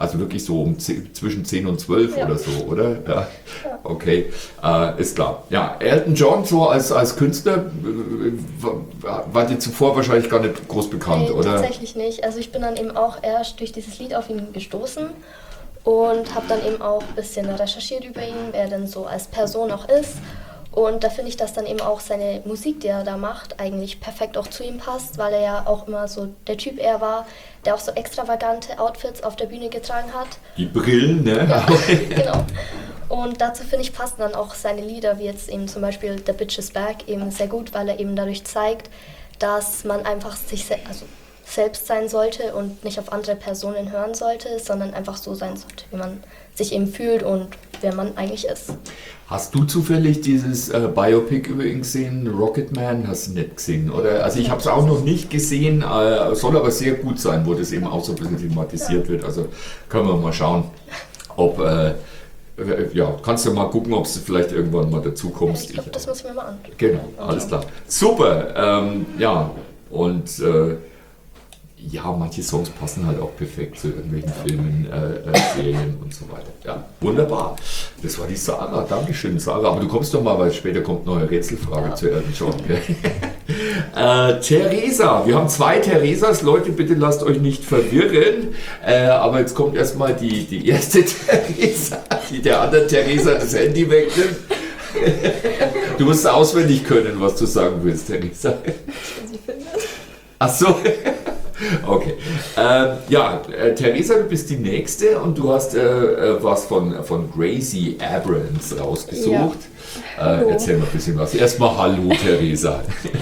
Also wirklich so zwischen 10 und 12 Ja. oder so, oder? Ja. Okay, ist klar. Ja, Elton John so als Künstler war dir zuvor wahrscheinlich gar nicht groß bekannt, Nee, oder? tatsächlich nicht. Also ich bin dann eben auch erst durch dieses Lied auf ihn gestoßen und habe dann eben auch ein bisschen recherchiert über ihn, wer er denn so als Person auch ist. Und da finde ich, dass dann eben auch seine Musik, die er da macht, eigentlich perfekt auch zu ihm passt, weil er ja auch immer so der Typ er war, der auch so extravagante Outfits auf der Bühne getragen hat. Die Brillen, ne? Ja, genau. Und dazu finde ich, passen dann auch seine Lieder, wie jetzt eben zum Beispiel The Bitch is Back, eben sehr gut, weil er eben dadurch zeigt, dass man einfach selbst sein sollte und nicht auf andere Personen hören sollte, sondern einfach so sein sollte, wie man sich eben fühlt und wer man eigentlich ist. Hast du zufällig dieses Biopic übrigens gesehen, Rocketman? Hast du nicht gesehen, oder? Also ich habe es auch noch nicht gesehen, soll aber sehr gut sein, wo das eben auch so ein bisschen thematisiert wird. Also können wir mal schauen, ob, ja, kannst du mal gucken, ob du vielleicht irgendwann mal dazu kommst. Ich glaube, das muss ich mir mal an. Genau, alles klar. Super, ja, und ja, manche Songs passen halt auch perfekt zu irgendwelchen Filmen, Serien und so weiter. Ja, wunderbar. Das war die Sarah. Dankeschön, Sarah. Aber du kommst doch mal, weil später kommt noch eine Rätselfrage zu Elton John. Theresa. Wir haben 2 Theresas. Leute, bitte lasst euch nicht verwirren. Aber jetzt kommt erstmal die erste Theresa, die der anderen Theresa das Handy wegnimmt. Du musst auswendig können, was du sagen willst, Theresa. Ach so. Okay. Ja, Theresa, du bist die Nächste und du hast was von Gracie Abrams rausgesucht. Erzähl mal ein bisschen was. Erstmal Hallo, Theresa.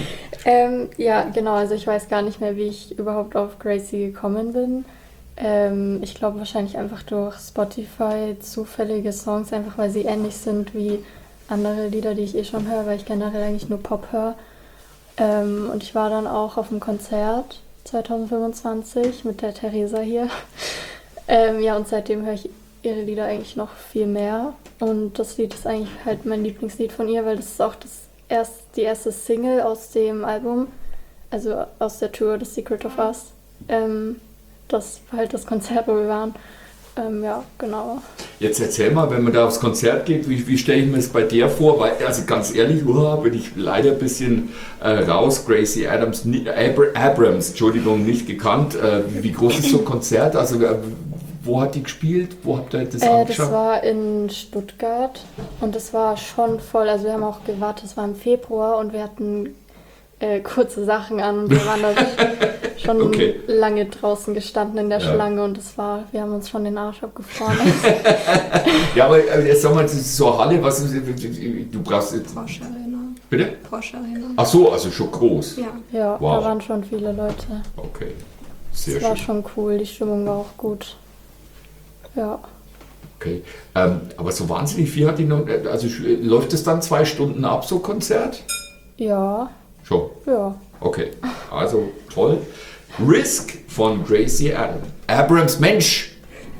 Ja, genau, also ich weiß gar nicht mehr, wie ich überhaupt auf Gracie gekommen bin. Ich glaube wahrscheinlich einfach durch Spotify zufällige Songs, einfach weil sie ähnlich sind wie andere Lieder, die ich eh schon höre, weil ich generell eigentlich nur Pop höre. Und ich war dann auch auf einem Konzert 2025 mit der Theresa hier. Ja, und seitdem höre ich ihre Lieder eigentlich noch viel mehr. Und das Lied ist eigentlich halt mein Lieblingslied von ihr, weil das ist auch die erste Single aus dem Album, also aus der Tour The Secret of Us. Das war halt das Konzert, wo wir waren. Ja, genau. Jetzt erzähl mal, wenn man da aufs Konzert geht, wie stelle ich mir das bei der vor? Weil, also ganz ehrlich, bin ich leider ein bisschen raus. Gracie Abrams, Entschuldigung, nicht gekannt. Wie groß ist so ein Konzert? Also wo hat die gespielt? Wo habt ihr das angeschaut? Das war in Stuttgart und das war schon voll. Also wir haben auch gewartet, es war im Februar und wir hatten kurze Sachen an und wir waren da schon lange draußen gestanden in der Schlange und wir haben uns schon den Arsch abgefroren. Ja, aber jetzt sag mal, das ist so eine Halle, was du brauchst jetzt. Porsche Arena. Bitte? Porsche Arena. Ach so, also schon groß. Ja. Ja, Wow. Da waren schon viele Leute. Okay, sehr Es war schön. schon cool, die Stimmung war auch gut. Ja. Okay, aber so wahnsinnig viel hat die noch. Also läuft es dann 2 Stunden ab, so Konzert? Ja. Schon. Ja. Okay, also toll. Risk von Gracie Abrams. Mensch!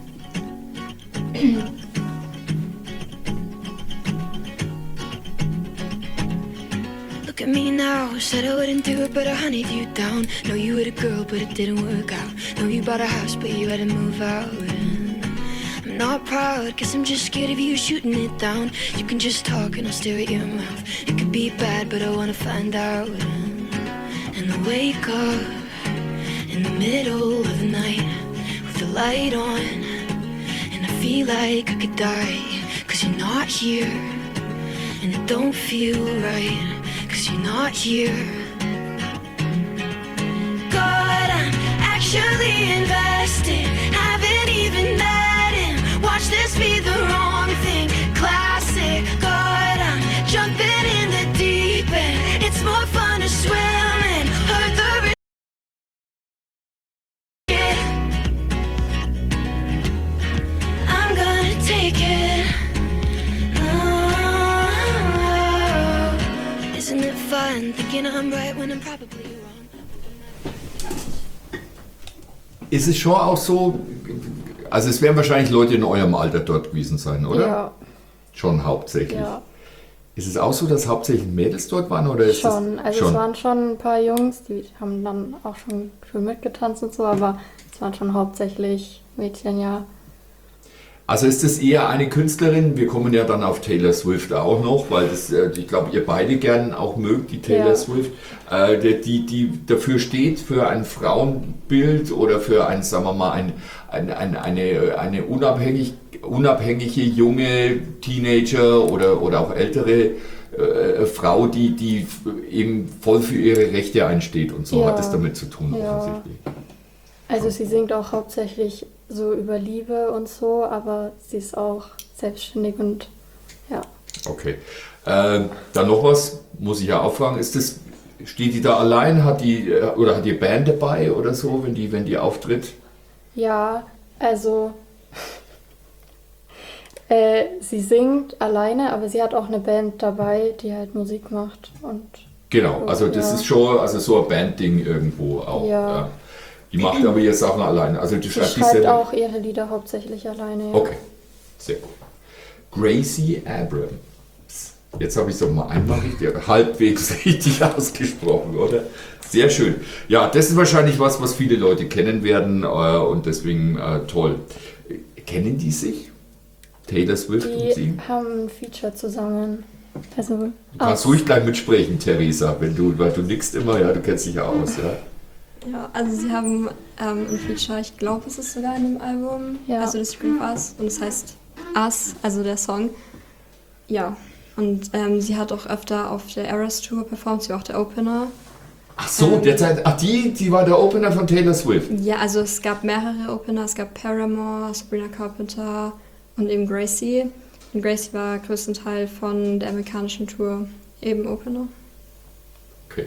Look at me now, said I wouldn't do it, but I hunted you down. Know you were a girl, but it didn't work out. Know you bought a house, but you had to move out. And I'm not proud, guess I'm just scared of you shooting it down. You can just talk and I'll stare at your mouth. It could be bad, but I wanna find out. And I wake up in the middle of the night with the light on, and I feel like I could die, 'cause you're not here. And it don't feel right, 'cause you're not here. God, I'm actually invested, haven't even met him. Watch this be the wrong thing, classic. God, I'm jumping in the deep end. It's more fun to swim and hurt the risk. I'm gonna take it. Isn't it fun thinking I'm right when I'm probably wrong? Ist es schon auch so, also es werden wahrscheinlich Leute in eurem Alter dort gewesen sein, oder? Ja. Schon hauptsächlich. Ja. Ist es auch so, dass hauptsächlich Mädels dort waren? Oder ist Schon, das also schon? es waren schon ein paar Jungs, die haben dann auch schon schön mitgetanzt und so, aber es waren schon hauptsächlich Mädchen, ja. Also ist das eher eine Künstlerin, wir kommen ja dann auf Taylor Swift auch noch, weil das, ich glaube, ihr beide gern auch mögt, die Taylor Swift, die dafür steht, für ein Frauenbild oder für ein, sagen wir mal, eine unabhängige junge Teenager oder auch ältere Frau, die eben voll für ihre Rechte einsteht und so, hat das damit zu tun offensichtlich. Also sie singt auch hauptsächlich so über Liebe und so, aber sie ist auch selbstständig und ja. Okay. Dann noch was, muss ich ja auch fragen, steht die da allein, hat die Band dabei oder so, wenn die auftritt? Ja, also sie singt alleine, aber sie hat auch eine Band dabei, die halt Musik macht und genau, also das ist schon so ein Bandding irgendwo auch. Ja. Die macht aber ihre Sachen alleine. Also sie schreibt auch ihre Lieder hauptsächlich alleine. Ja. Okay, sehr gut. Gracie Abrams. Jetzt habe ich es doch mal einmal halbwegs richtig ausgesprochen, oder? Sehr schön. Ja, das ist wahrscheinlich was viele Leute kennen werden und deswegen toll. Kennen die sich? Taylor Swift und sie? Die haben ein Feature zusammen. Also, du kannst ruhig gleich mitsprechen, Theresa, weil du nickst immer, ja, du kennst dich ja aus, ja. Ja, also sie haben ein Feature, ich glaube, es ist sogar in dem Album, also das Scream Us, und es heißt Us, also der Song. Ja, und sie hat auch öfter auf der Eras Tour performt, sie war auch der Opener. Ach so, die war der Opener von Taylor Swift? Ja, also es gab mehrere Opener, es gab Paramore, Sabrina Carpenter und eben Gracie. Und Gracie war größtenteils von der amerikanischen Tour eben Opener. Okay.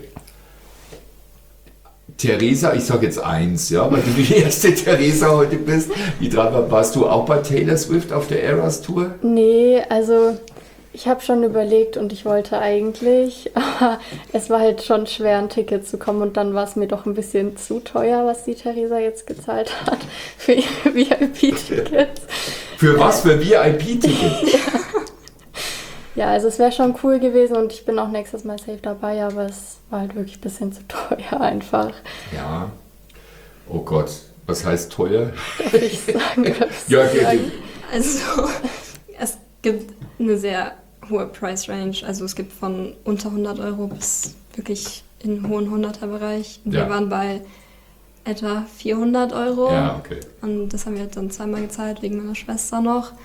Theresa, ich sage jetzt eins, ja, weil du die erste Theresa heute bist, die dran war. Warst du auch bei Taylor Swift auf der Eras Tour? Nee, also ich habe schon überlegt und ich wollte eigentlich, aber es war halt schon schwer, ein Ticket zu kommen und dann war es mir doch ein bisschen zu teuer, was die Theresa jetzt gezahlt hat für ihre VIP-Tickets. Für was? Für VIP-Tickets? Ja, also es wäre schon cool gewesen und ich bin auch nächstes Mal safe dabei, aber es war halt wirklich ein bisschen zu teuer einfach. Ja. Oh Gott, was heißt teuer? Darf ich sagen? Ja, also es gibt eine sehr hohe Price Range, also es gibt von unter 100 Euro bis wirklich in den hohen 100er-Bereich. Wir waren bei etwa 400 Euro. Ja, okay. Und das haben wir dann zweimal gezahlt, wegen meiner Schwester noch.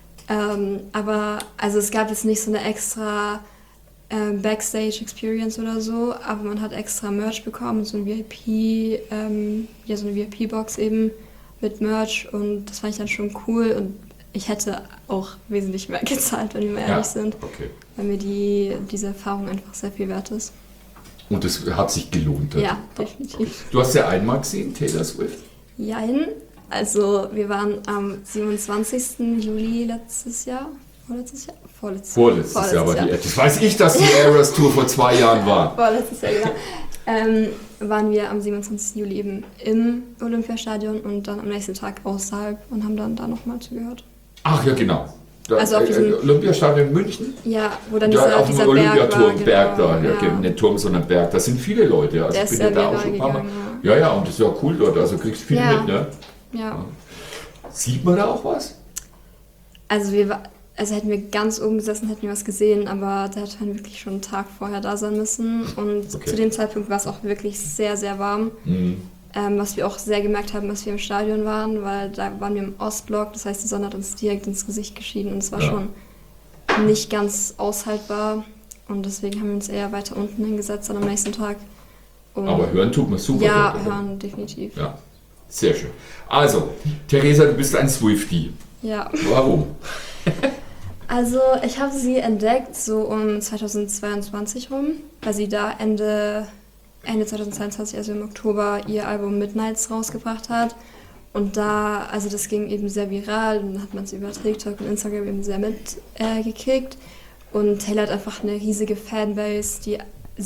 Aber also es gab jetzt nicht so eine extra Backstage-Experience oder so, aber man hat extra Merch bekommen, so ein VIP, so eine VIP-Box eben mit Merch und das fand ich dann schon cool und ich hätte auch wesentlich mehr gezahlt, wenn wir mal ehrlich sind, weil mir diese Erfahrung einfach sehr viel wert ist. Und das hat sich gelohnt. Ja, definitiv. Du hast ja einmal gesehen, Taylor Swift? Jein. Also wir waren am 27. Juli letztes Jahr. Vorletztes Jahr war die. Das weiß ich, dass die Eras Tour vor 2 Jahren war. Vorletztes Jahr, genau. Waren wir am 27. Juli eben im Olympiastadion und dann am nächsten Tag außerhalb und haben dann da nochmal zugehört. Ach ja, genau. Also auf diesem Olympiastadion in München? Ja, wo dann dieser Olympiaturm, Berg war, genau. Nicht Turm, sondern Berg. Da sind viele Leute. Also ich bin ja da auch schon ein paar Mal. Ja, und das ist ja cool dort. Also kriegst viel mit, ne? Ja. Sieht man da auch was? Also hätten wir ganz oben gesessen, hätten wir was gesehen, aber da hätte man wirklich schon einen Tag vorher da sein müssen. Und zu dem Zeitpunkt war es auch wirklich sehr, sehr warm. Mhm. Was wir auch sehr gemerkt haben, dass wir im Stadion waren, weil da waren wir im Ostblock, das heißt, die Sonne hat uns direkt ins Gesicht geschienen und es war schon nicht ganz aushaltbar. Und deswegen haben wir uns eher weiter unten hingesetzt dann am nächsten Tag. Aber hören tut man super. Ja, hören definitiv. Ja, sehr schön. Also, Theresa, du bist ein Swiftie. Ja. Warum? Also, ich habe sie entdeckt so um 2022 rum, weil sie da Ende 2022, also im Oktober, ihr Album Midnights rausgebracht hat. Und da, also das ging eben sehr viral, und dann hat man es über TikTok und Instagram eben sehr mitgekriegt. Und Taylor hat einfach eine riesige Fanbase, die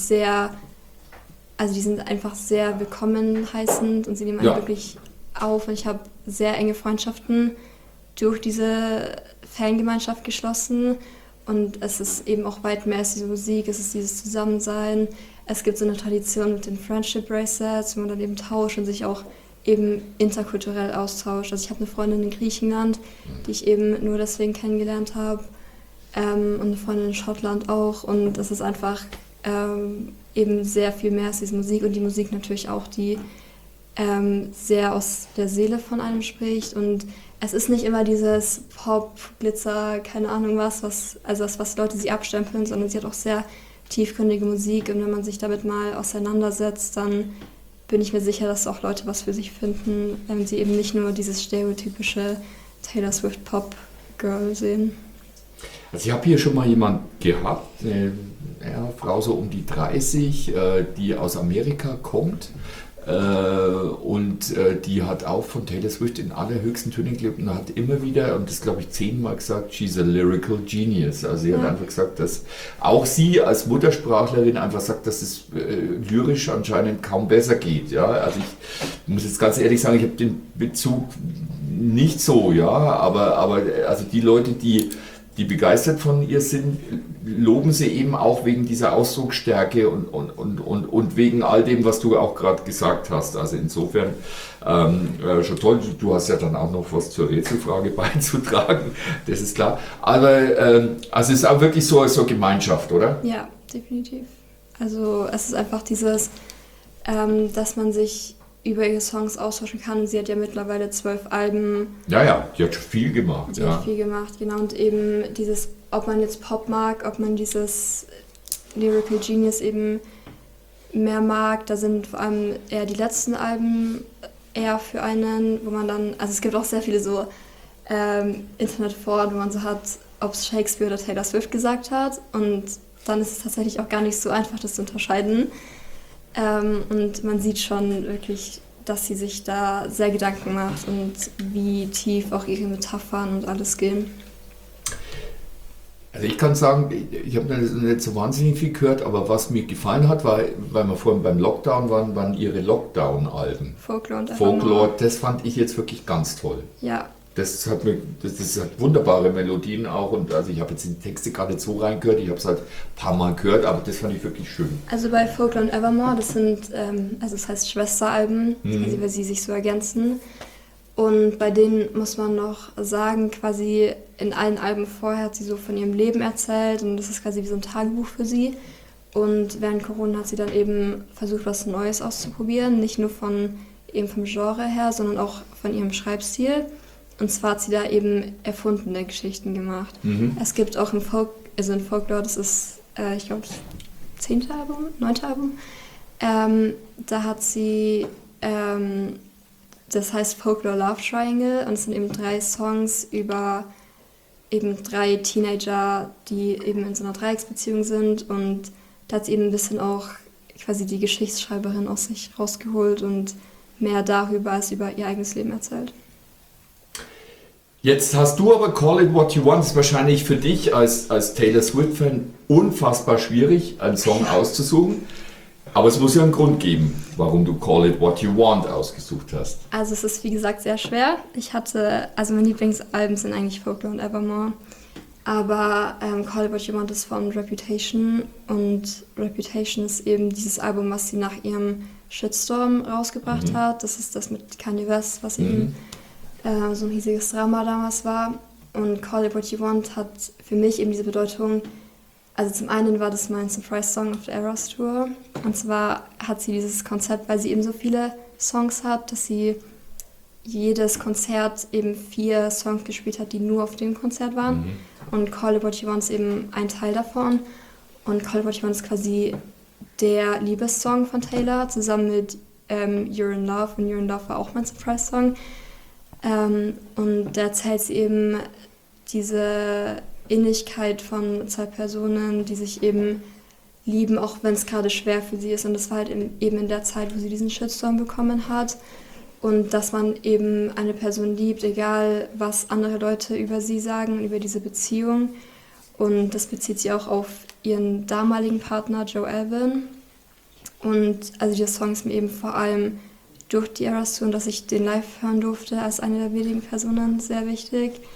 sind einfach sehr willkommen heißend und sie nehmen einen wirklich auf. Und ich habe sehr enge Freundschaften durch diese Fangemeinschaft geschlossen. Und es ist eben auch weit mehr als diese Musik, es ist dieses Zusammensein. Es gibt so eine Tradition mit den Friendship Bracelets, wo man dann eben tauscht und sich auch eben interkulturell austauscht. Also ich habe eine Freundin in Griechenland, die ich eben nur deswegen kennengelernt habe, und eine Freundin in Schottland auch, und das ist einfach eben sehr viel mehr als diese Musik, und die Musik natürlich auch, die sehr aus der Seele von einem spricht, und es ist nicht immer dieses Pop, Glitzer, keine Ahnung was Leute sie abstempeln, sondern sie hat auch sehr tiefgründige Musik, und wenn man sich damit mal auseinandersetzt, dann bin ich mir sicher, dass auch Leute was für sich finden, wenn sie eben nicht nur dieses stereotypische Taylor Swift Pop Girl sehen. Also ich habe hier schon mal jemanden gehabt, eine Frau so um die 30, die aus Amerika kommt, und die hat auch von Taylor Swift in allerhöchsten Tönen gelebt und hat immer wieder, und das glaube ich 10-mal gesagt, she's a lyrical genius. Also sie hat einfach gesagt, dass auch sie als Muttersprachlerin einfach sagt, dass es lyrisch anscheinend kaum besser geht. Ja? Also ich muss jetzt ganz ehrlich sagen, ich habe den Bezug nicht so, ja, aber also die Leute, die begeistert von ihr sind, loben sie eben auch wegen dieser Ausdrucksstärke und wegen all dem, was du auch gerade gesagt hast. Also insofern schon toll. Du hast ja dann auch noch was zur Rätselfrage beizutragen, das ist klar. Aber also es ist auch wirklich so Gemeinschaft, oder? Ja, definitiv. Also es ist einfach dieses, dass man sich über ihre Songs austauschen kann. Sie hat ja mittlerweile 12 Alben. Ja, die hat schon viel gemacht. Die hat viel gemacht, genau. Und eben dieses, ob man jetzt Pop mag, ob man dieses Lyrical Genius eben mehr mag, da sind vor allem eher die letzten Alben eher für einen, wo man dann, also es gibt auch sehr viele so Internetforen, wo man so hat, ob es Shakespeare oder Taylor Swift gesagt hat, und dann ist es tatsächlich auch gar nicht so einfach, das zu unterscheiden. Und man sieht schon wirklich, dass sie sich da sehr Gedanken macht und wie tief auch ihre Metaphern und alles gehen. Also ich kann sagen, ich habe nicht so wahnsinnig viel gehört, aber was mir gefallen hat, war, weil wir vorhin beim Lockdown waren ihre Lockdown-Alben. Folklore, das fand ich jetzt wirklich ganz toll. Ja. Das hat wunderbare Melodien auch, und also ich habe jetzt die Texte gerade nicht so reingehört, ich habe es halt ein paar Mal gehört, aber das fand ich wirklich schön. Also bei Folklore und Evermore, das sind, also das heißt Schwesteralben, weil sie sich so ergänzen. Und bei denen muss man noch sagen, quasi in allen Alben vorher hat sie so von ihrem Leben erzählt, und das ist quasi wie so ein Tagebuch für sie. Und während Corona hat sie dann eben versucht, was Neues auszuprobieren, nicht nur vom Genre her, sondern auch von ihrem Schreibstil. Und zwar hat sie da eben erfundene Geschichten gemacht. Es gibt auch in Folklore, das ist, ich glaube, das 10. Album, 9. Album, da hat sie, das heißt Folklore Love Triangle, und es sind eben 3 Songs über eben 3 Teenager, die eben in so einer Dreiecksbeziehung sind, und da hat sie eben ein bisschen auch quasi die Geschichtsschreiberin aus sich rausgeholt und mehr darüber als über ihr eigenes Leben erzählt. Jetzt hast du aber Call It What You Want, das ist wahrscheinlich für dich als Taylor Swift-Fan unfassbar schwierig, einen Song auszusuchen. Aber es muss ja einen Grund geben, warum du Call It What You Want ausgesucht hast. Also es ist wie gesagt sehr schwer. Meine Lieblingsalben sind eigentlich Folklore und Evermore. Aber Call It What You Want ist von Reputation, und Reputation ist eben dieses Album, was sie nach ihrem Shitstorm rausgebracht hat. Das ist das mit Kanye West, was eben so ein riesiges Drama damals war. Und Call It What You Want hat für mich eben diese Bedeutung. Also zum einen war das mein Surprise-Song auf der Eras Tour. Und zwar hat sie dieses Konzept, weil sie eben so viele Songs hat, dass sie jedes Konzert eben 4 Songs gespielt hat, die nur auf dem Konzert waren. Und Call It What You Want ist eben ein Teil davon. Und Call It What You Want ist quasi der Liebessong von Taylor, zusammen mit You're in Love. Und You're in Love war auch mein Surprise-Song. Und da erzählt sie eben diese Innigkeit von 2 Personen, die sich eben lieben, auch wenn es gerade schwer für sie ist. Und das war halt eben in der Zeit, wo sie diesen Shitstorm bekommen hat. Und dass man eben eine Person liebt, egal was andere Leute über sie sagen, über diese Beziehung. Und das bezieht sie auch auf ihren damaligen Partner Joe Alwyn. Und also dieser Song ist mir eben vor allem durch die Eras Tour und dass ich den live hören durfte, als eine der wenigen Personen sehr wichtig,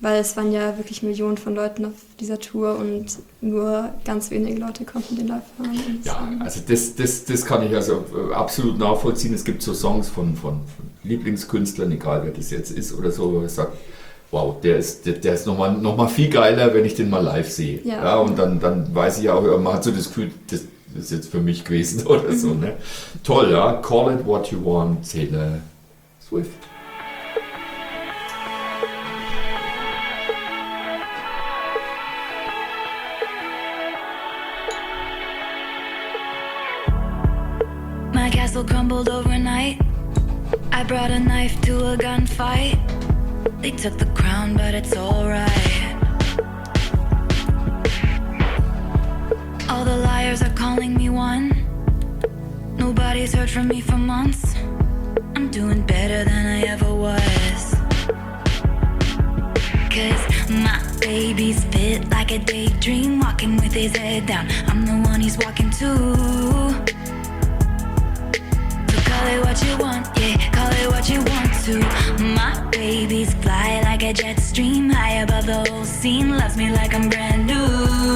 weil es waren ja wirklich Millionen von Leuten auf dieser Tour und nur ganz wenige Leute konnten den live hören. Ja, also das kann ich also absolut nachvollziehen. Es gibt so Songs von Lieblingskünstlern, egal wer das jetzt ist oder so, wo ich sage, wow, der ist noch mal viel geiler, wenn ich den mal live sehe. Ja, und dann weiß ich auch, man hat so das Gefühl, das ist jetzt für mich gewesen oder so. Ne? Toll, ja. Call it what you want, Taylor Swift. My castle crumbled overnight. I brought a knife to a gunfight. They took the crown, but it's alright. All the liars are calling me one. Nobody's heard from me for months. I'm doing better than I ever was. 'Cause my baby's fit like a daydream, walking with his head down. I'm the one he's walking to. Call it what you want, yeah, call it what you want to. My babies fly like a jet stream, high above the whole scene, loves me like I'm brand new.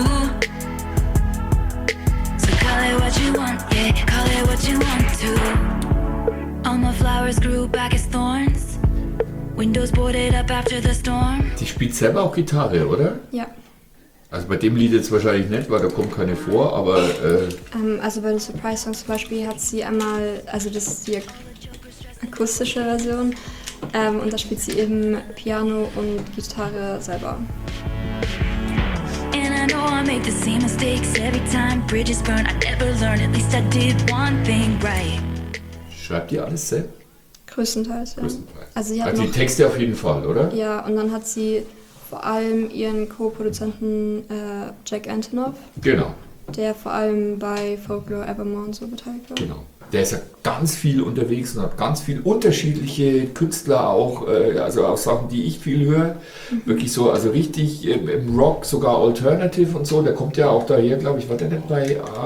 So call it what you want, yeah, call it what you want to. All my flowers grew back as thorns, windows boarded up after the storm. Die spielt selber auch Gitarre, oder? Ja. Also bei dem Lied jetzt wahrscheinlich nicht, weil da kommt keine vor, aber... Also bei den Surprise-Songs zum Beispiel hat sie einmal, also das ist die akustische Version, und da spielt sie eben Piano und Gitarre selber. And I know I make the same mistakes every time bridges burn. I never learn, at least I did one thing right. Schreibt ihr alles selbst? Größtenteils, ja. Größtenteils. Also sie hat die Texte auf jeden Fall, oder? Ja, und dann hat sie vor allem ihren Co-Produzenten Jack Antonoff. Genau. Der vor allem bei Folklore Evermore und so beteiligt war. Genau. Der ist ja ganz viel unterwegs und hat ganz viele unterschiedliche Künstler auch, also auch Sachen, die ich viel höre. Wirklich so, also richtig im Rock, sogar Alternative und so. Der kommt ja auch daher, glaube ich, war der nicht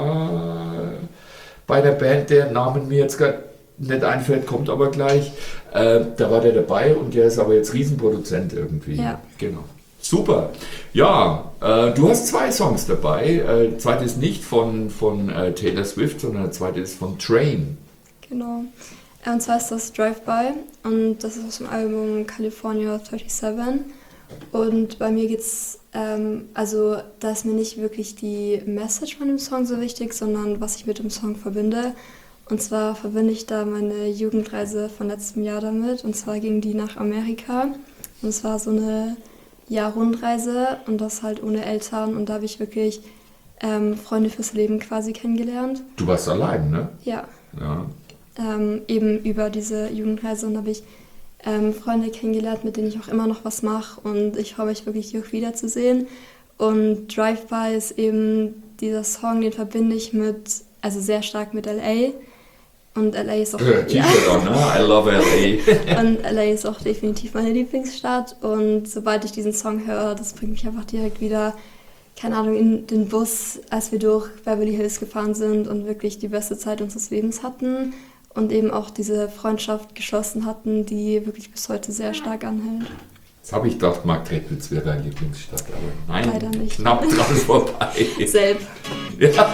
bei der Band, der Namen mir jetzt gerade nicht einfällt, kommt aber gleich. Da war der dabei und der ist aber jetzt Riesenproduzent irgendwie. Ja. Genau. Super. Ja, du hast 2 Songs dabei. Der zweite ist nicht von Taylor Swift, sondern der zweite ist von Train. Genau. Und zwar ist das Drive-By und das ist aus dem Album California 37. Und bei mir geht's, also da ist mir nicht wirklich die Message von dem Song so wichtig, sondern was ich mit dem Song verbinde. Und zwar verbinde ich da meine Jugendreise von letztem Jahr damit. Und zwar ging die nach Amerika. Und es war so eine Rundreise und das halt ohne Eltern. Und da habe ich wirklich Freunde fürs Leben quasi kennengelernt. Du warst allein, ne? Ja. Ja. Eben über diese Jugendreise und habe ich Freunde kennengelernt, mit denen ich auch immer noch was mache. Und ich freue mich wirklich, die auch wiederzusehen. Und Drive-By ist eben dieser Song, den verbinde ich also sehr stark mit L.A. Und LA ist auch... T-Shirt an, ne? I love LA. Und LA ist auch definitiv meine Lieblingsstadt. Und sobald ich diesen Song höre, das bringt mich einfach direkt wieder, keine Ahnung, in den Bus, als wir durch Beverly Hills gefahren sind und wirklich die beste Zeit unseres Lebens hatten. Und eben auch diese Freundschaft geschlossen hatten, die wirklich bis heute sehr stark anhält. Jetzt habe ich gedacht, Marktredwitz wäre deine Lieblingsstadt, aber nein, leider nicht. Knapp dran vorbei. Selbst. Ja.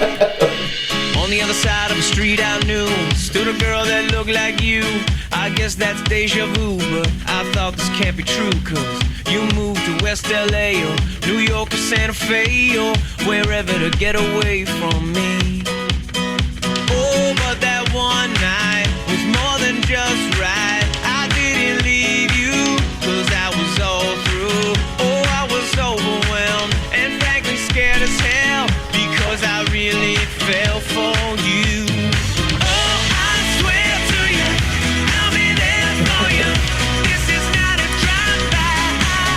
On the other side of the street I knew stood a girl that looked like you. I guess that's deja vu, but I thought this can't be true, cause you moved to West LA or New York or Santa Fe or wherever to get away from me. Oh, but that one night was more than just right. I didn't leave you, cause I was all through. Oh, I was overwhelmed and frankly scared as hell, because I really fell for you. Oh, I swear to you, I'll be there for you. This is not a drive-by,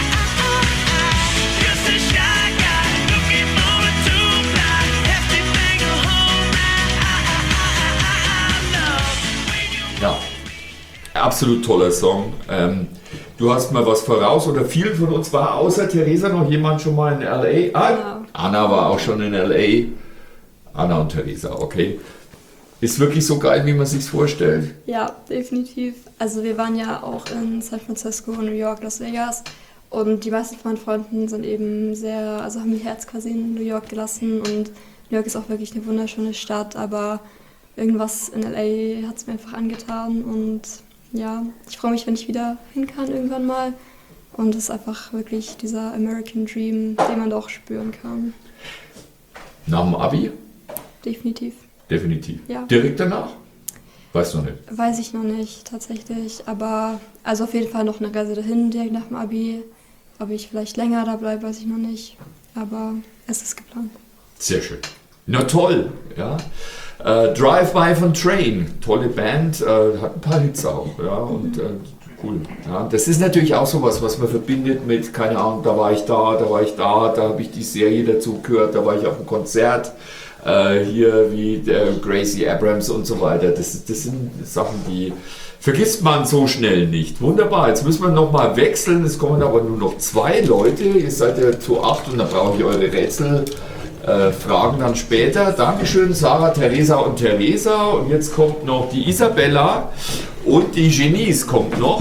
just a shy guy looking for a two-ply, hefty thing to hold my love. Ja, absolut toller Song. Du hast mal was voraus, oder vielen von uns war außer Theresa noch jemand schon mal in L.A.? Anna war auch schon in L.A. Anna und Theresa, okay. Ist wirklich so geil, wie man sich's vorstellt? Ja, definitiv. Also wir waren ja auch in San Francisco, New York, Las Vegas Und die meisten von meinen Freunden sind eben haben ihr Herz quasi in New York gelassen. Und New York ist auch wirklich eine wunderschöne Stadt, aber irgendwas in LA hat es mir einfach angetan. Und ja, ich freue mich, wenn ich wieder hin kann irgendwann mal. Und es ist einfach wirklich dieser American Dream, den man doch spüren kann. Nach dem Abi? Definitiv. Definitiv. Ja. Direkt danach? Weißt du noch nicht? Weiß ich noch nicht, tatsächlich. Aber also auf jeden Fall noch eine Reise dahin, direkt nach dem Abi. Ob ich vielleicht länger da bleibe, weiß ich noch nicht. Aber es ist geplant. Sehr schön. Na toll, ja. Drive-By von Train, tolle Band, hat ein paar Hits auch, ja, und cool. Ja. Das ist natürlich auch sowas, was man verbindet mit, keine Ahnung, da war ich da habe ich die Serie dazu gehört, da war ich auf einem Konzert, hier wie Gracie Abrams und so weiter. Das sind Sachen, die vergisst man so schnell nicht. Wunderbar, jetzt müssen wir nochmal wechseln, es kommen aber nur noch 2 Leute, ihr seid ja zu 8 und dann brauche ich eure Rätsel. Fragen dann später. Dankeschön, Sarah, Theresa und Theresa. Und jetzt kommt noch die Isabella und die Genies kommt noch.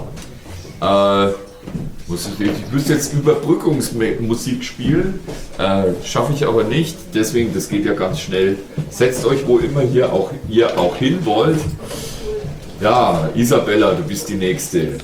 Ich müsste jetzt Überbrückungsmusik spielen. Schaffe ich aber nicht. Deswegen, das geht ja ganz schnell. Setzt euch, wo immer ihr auch hin wollt. Ja, Isabella, du bist die Nächste.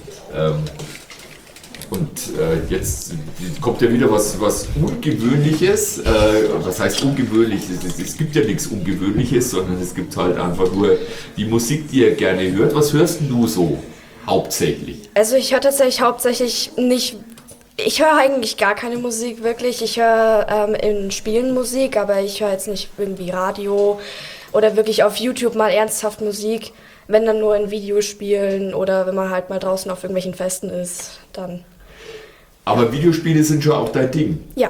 Und jetzt kommt ja wieder was Ungewöhnliches. Was heißt ungewöhnlich? Es gibt ja nichts Ungewöhnliches, sondern es gibt halt einfach nur die Musik, die ihr gerne hört. Was hörst denn du so hauptsächlich? Also ich höre tatsächlich hauptsächlich nicht... Ich höre eigentlich gar keine Musik, wirklich. Ich höre in Spielen Musik, aber ich höre jetzt nicht irgendwie Radio oder wirklich auf YouTube mal ernsthaft Musik. Wenn dann nur in Videospielen oder wenn man halt mal draußen auf irgendwelchen Festen ist, dann... Aber Videospiele sind schon auch dein Ding. Ja.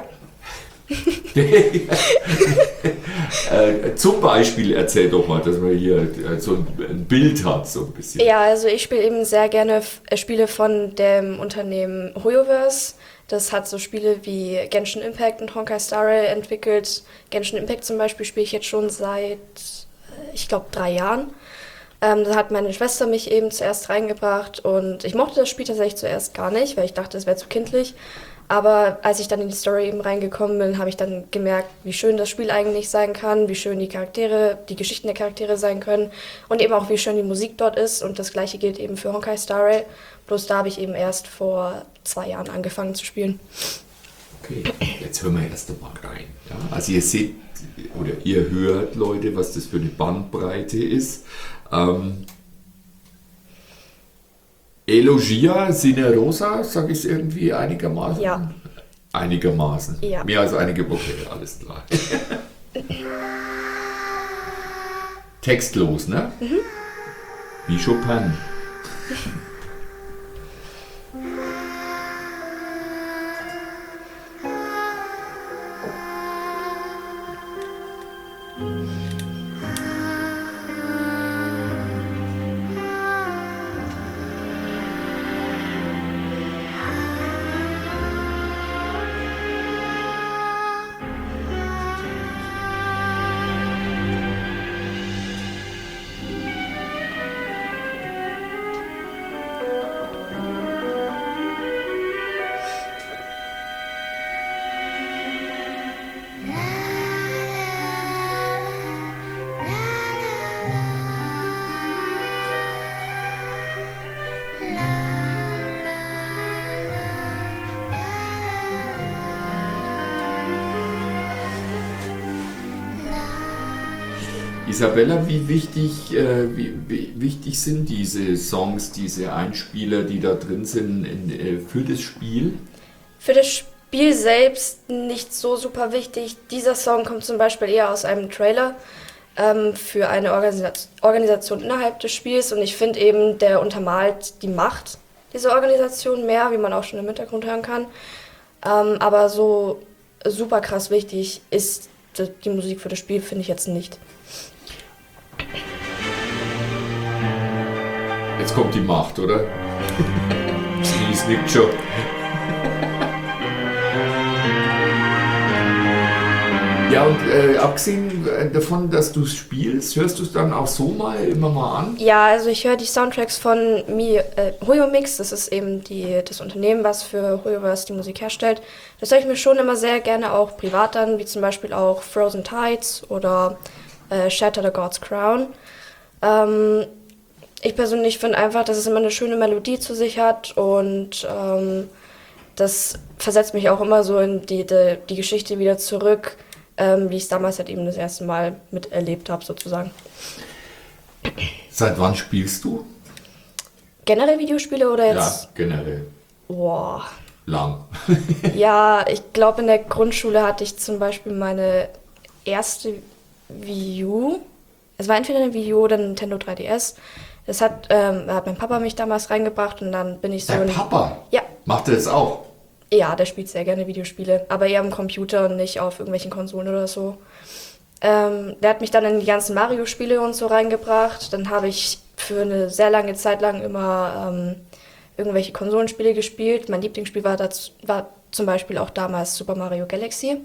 Zum Beispiel erzähl doch mal, dass man hier so ein Bild hat, so ein bisschen. Ja, also ich spiele eben sehr gerne Spiele von dem Unternehmen Hoyoverse. Das hat so Spiele wie Genshin Impact und Honkai Star Rail entwickelt. Genshin Impact zum Beispiel spiele ich jetzt schon seit, ich glaube, 3 Jahren. Da hat meine Schwester mich eben zuerst reingebracht und ich mochte das Spiel tatsächlich zuerst gar nicht, weil ich dachte, es wäre zu kindlich. Aber als ich dann in die Story eben reingekommen bin, habe ich dann gemerkt, wie schön das Spiel eigentlich sein kann, wie schön die Geschichten der Charaktere sein können und eben auch, wie schön die Musik dort ist. Und das Gleiche gilt eben für Honkai Star Rail. Bloß da habe ich eben erst vor 2 Jahren angefangen zu spielen. Okay, jetzt hören wir erst einmal rein. Ja, also ihr seht oder ihr hört, Leute, was das für eine Bandbreite ist. Elogia Cinerosa, sage ich es irgendwie einigermaßen? Ja. Einigermaßen? Ja. Mehr als einige Woche, alles klar. Textlos, ne? Mhm. Wie Chopin. Isabella, wie wichtig sind diese Songs, diese Einspieler, die da drin sind für das Spiel? Für das Spiel selbst nicht so super wichtig. Dieser Song kommt zum Beispiel eher aus einem Trailer für eine Organisation innerhalb des Spiels und ich finde eben, der untermalt die Macht dieser Organisation mehr, wie man auch schon im Hintergrund hören kann. Aber so super krass wichtig ist die Musik für das Spiel, finde ich jetzt nicht. Jetzt kommt die Macht, oder? Sie nickt schon. Ja, und abgesehen davon, dass du es spielst, hörst du es dann auch so immer mal an? Ja, also ich höre die Soundtracks von Hoyo Mix, das ist eben das Unternehmen, was für Hoyoverse die Musik herstellt. Das höre ich mir schon immer sehr gerne auch privat an, wie zum Beispiel auch Frozen Tides oder Shatter the God's Crown. Ich persönlich finde einfach, dass es immer eine schöne Melodie zu sich hat und das versetzt mich auch immer so in die Geschichte wieder zurück, wie ich es damals halt eben das erste Mal miterlebt habe, sozusagen. Seit wann spielst du? Generell Videospiele oder jetzt? Ja, generell. Boah. Lang. Ja, ich glaube, in der Grundschule hatte ich zum Beispiel meine erste Wii U. Es war entweder eine Wii U oder ein Nintendo 3DS. Das hat mein Papa mich damals reingebracht und dann bin ich so... Dein Papa? Ja. Macht er das auch? Ja, der spielt sehr gerne Videospiele, aber eher am Computer und nicht auf irgendwelchen Konsolen oder so. Der hat mich dann in die ganzen Mario-Spiele und so reingebracht. Dann habe ich für eine sehr lange Zeit lang immer irgendwelche Konsolenspiele gespielt. Mein Lieblingsspiel war zum Beispiel auch damals Super Mario Galaxy.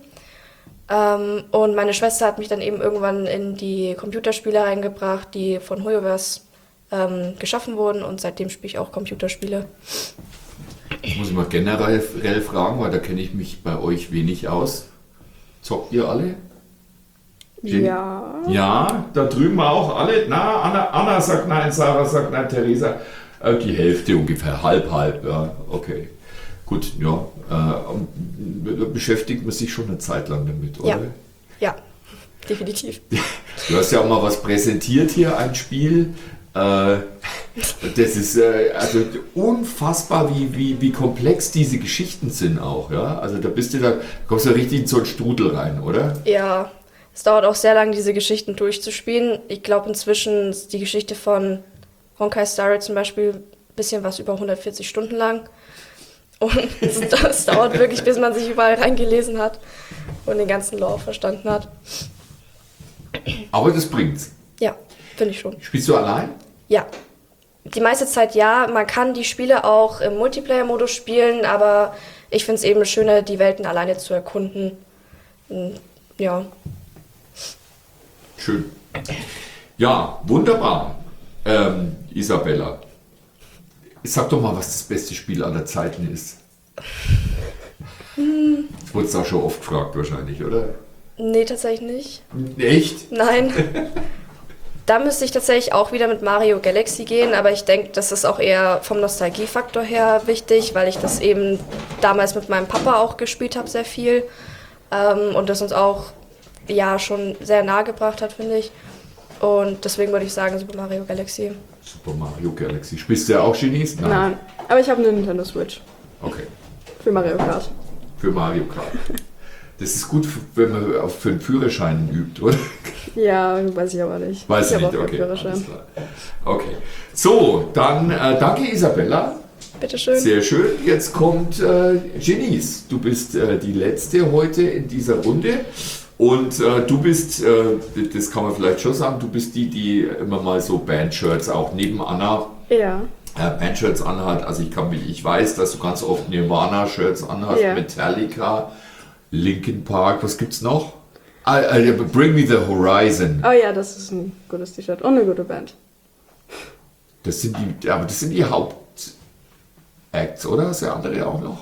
Und meine Schwester hat mich dann eben irgendwann in die Computerspiele reingebracht, die von Hoyoverse geschaffen wurden und seitdem spiele ich auch Computerspiele. Das muss ich mal generell fragen, weil da kenne ich mich bei euch wenig aus. Zockt ihr alle? Ja. Ja, da drüben auch alle. Na, Anna sagt nein, Sarah sagt nein, Theresa. Die Hälfte ungefähr, halb, ja, okay. Gut, ja. Da beschäftigt man sich schon eine Zeit lang damit, oder? Ja, definitiv. Du hast ja auch mal was präsentiert hier, ein Spiel. Das ist also unfassbar, wie komplex diese Geschichten sind auch, ja. Also da kommst du richtig in so einen Strudel rein, oder? Ja, es dauert auch sehr lange, diese Geschichten durchzuspielen. Ich glaube, inzwischen ist die Geschichte von Honkai Star Rail zum Beispiel ein bisschen was über 140 Stunden lang. Und das dauert wirklich, bis man sich überall reingelesen hat und den ganzen Lore verstanden hat. Aber das bringt's. Ja, finde ich schon. Spielst du allein? Ja. Die meiste Zeit ja. Man kann die Spiele auch im Multiplayer-Modus spielen, aber ich finde es eben schöner, die Welten alleine zu erkunden. Ja. Schön. Ja, wunderbar. Isabella, sag doch mal, was das beste Spiel aller Zeiten ist. Das wurde auch schon oft gefragt wahrscheinlich, oder? Nee, tatsächlich nicht. Echt? Nein. Da müsste ich tatsächlich auch wieder mit Mario Galaxy gehen, aber ich denke, das ist auch eher vom Nostalgiefaktor her wichtig, weil ich das eben damals mit meinem Papa auch gespielt habe, sehr viel. Und das uns auch ja schon sehr nahe gebracht hat, finde ich. Und deswegen würde ich sagen Super Mario Galaxy. Super Mario Galaxy. Spielst du ja auch Chinesen? Nein, aber ich habe eine Nintendo Switch. Okay. Für Mario Kart. Für Mario Kart. Das ist gut, wenn man auch für einen Führerschein übt, oder? Ja, weiß ich aber nicht. Weiß ich nicht, auch okay. Führerschein. Okay. So, dann danke Isabella. Bitteschön. Sehr schön. Jetzt kommt Genies. Du bist die Letzte heute in dieser Runde. Und du bist, das kann man vielleicht schon sagen, du bist die immer mal so Bandshirts auch neben Anna Bandshirts anhat. Also ich weiß, dass du ganz oft Nirvana-Shirts anhast, Metallica, Linkin Park, was gibt's noch? Bring Me the Horizon. Oh ja, das ist ein gutes T-Shirt und eine gute Band. Das sind die Hauptacts, oder? Hast du andere auch noch?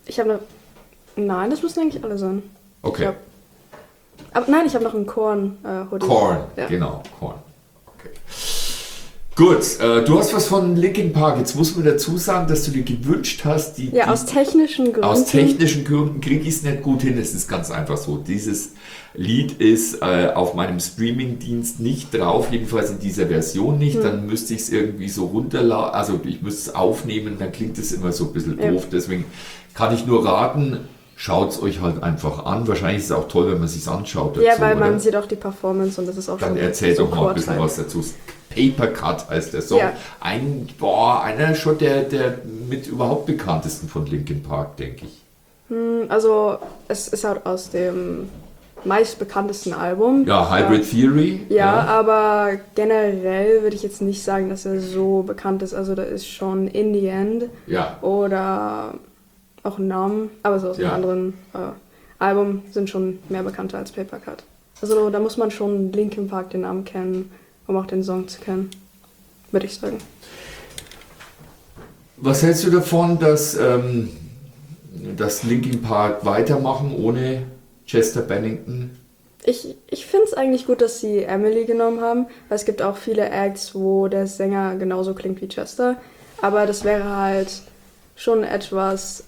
Nein, das müssen eigentlich alle sein. Okay. Aber nein, ich habe noch einen Korn-Hoodie. Korn, genau, Korn. Okay. Gut, du hast was von Linkin Park. Jetzt muss man dazu sagen, dass du dir gewünscht hast, aus technischen Gründen. Aus technischen Gründen kriege ich es nicht gut hin. Es ist ganz einfach so. Dieses Lied ist auf meinem Streaming-Dienst nicht drauf, jedenfalls in dieser Version nicht. Dann müsste ich es irgendwie so runterladen, also ich müsste es aufnehmen, dann klingt es immer so ein bisschen doof. Deswegen kann ich nur raten, schaut es euch halt einfach an. Wahrscheinlich ist es auch toll, wenn man es sich anschaut. Dazu, ja, weil man oder? sieht auch die Performance und das ist auch dann schon erzähl so doch mal ein bisschen was dazu. Paper Cut heißt der Song. Ja. Einer schon der mit überhaupt bekanntesten von Linkin Park, denke ich. Also es ist halt aus dem meistbekanntesten Album. Ja, Hybrid Theory. Ja, aber generell würde ich jetzt nicht sagen, dass er so bekannt ist. Also da ist schon In the End oder auch Numb, aber so aus einem anderen Album sind schon mehr bekannter als Paper Cut. Also da muss man schon Linkin Park den Namen kennen, um auch den Song zu kennen, würde ich sagen. Was hältst du davon, dass Linkin Park weitermachen ohne Chester Bennington? Ich finde es eigentlich gut, dass sie Emily genommen haben, weil es gibt auch viele Acts, wo der Sänger genauso klingt wie Chester, aber das wäre halt schon etwas,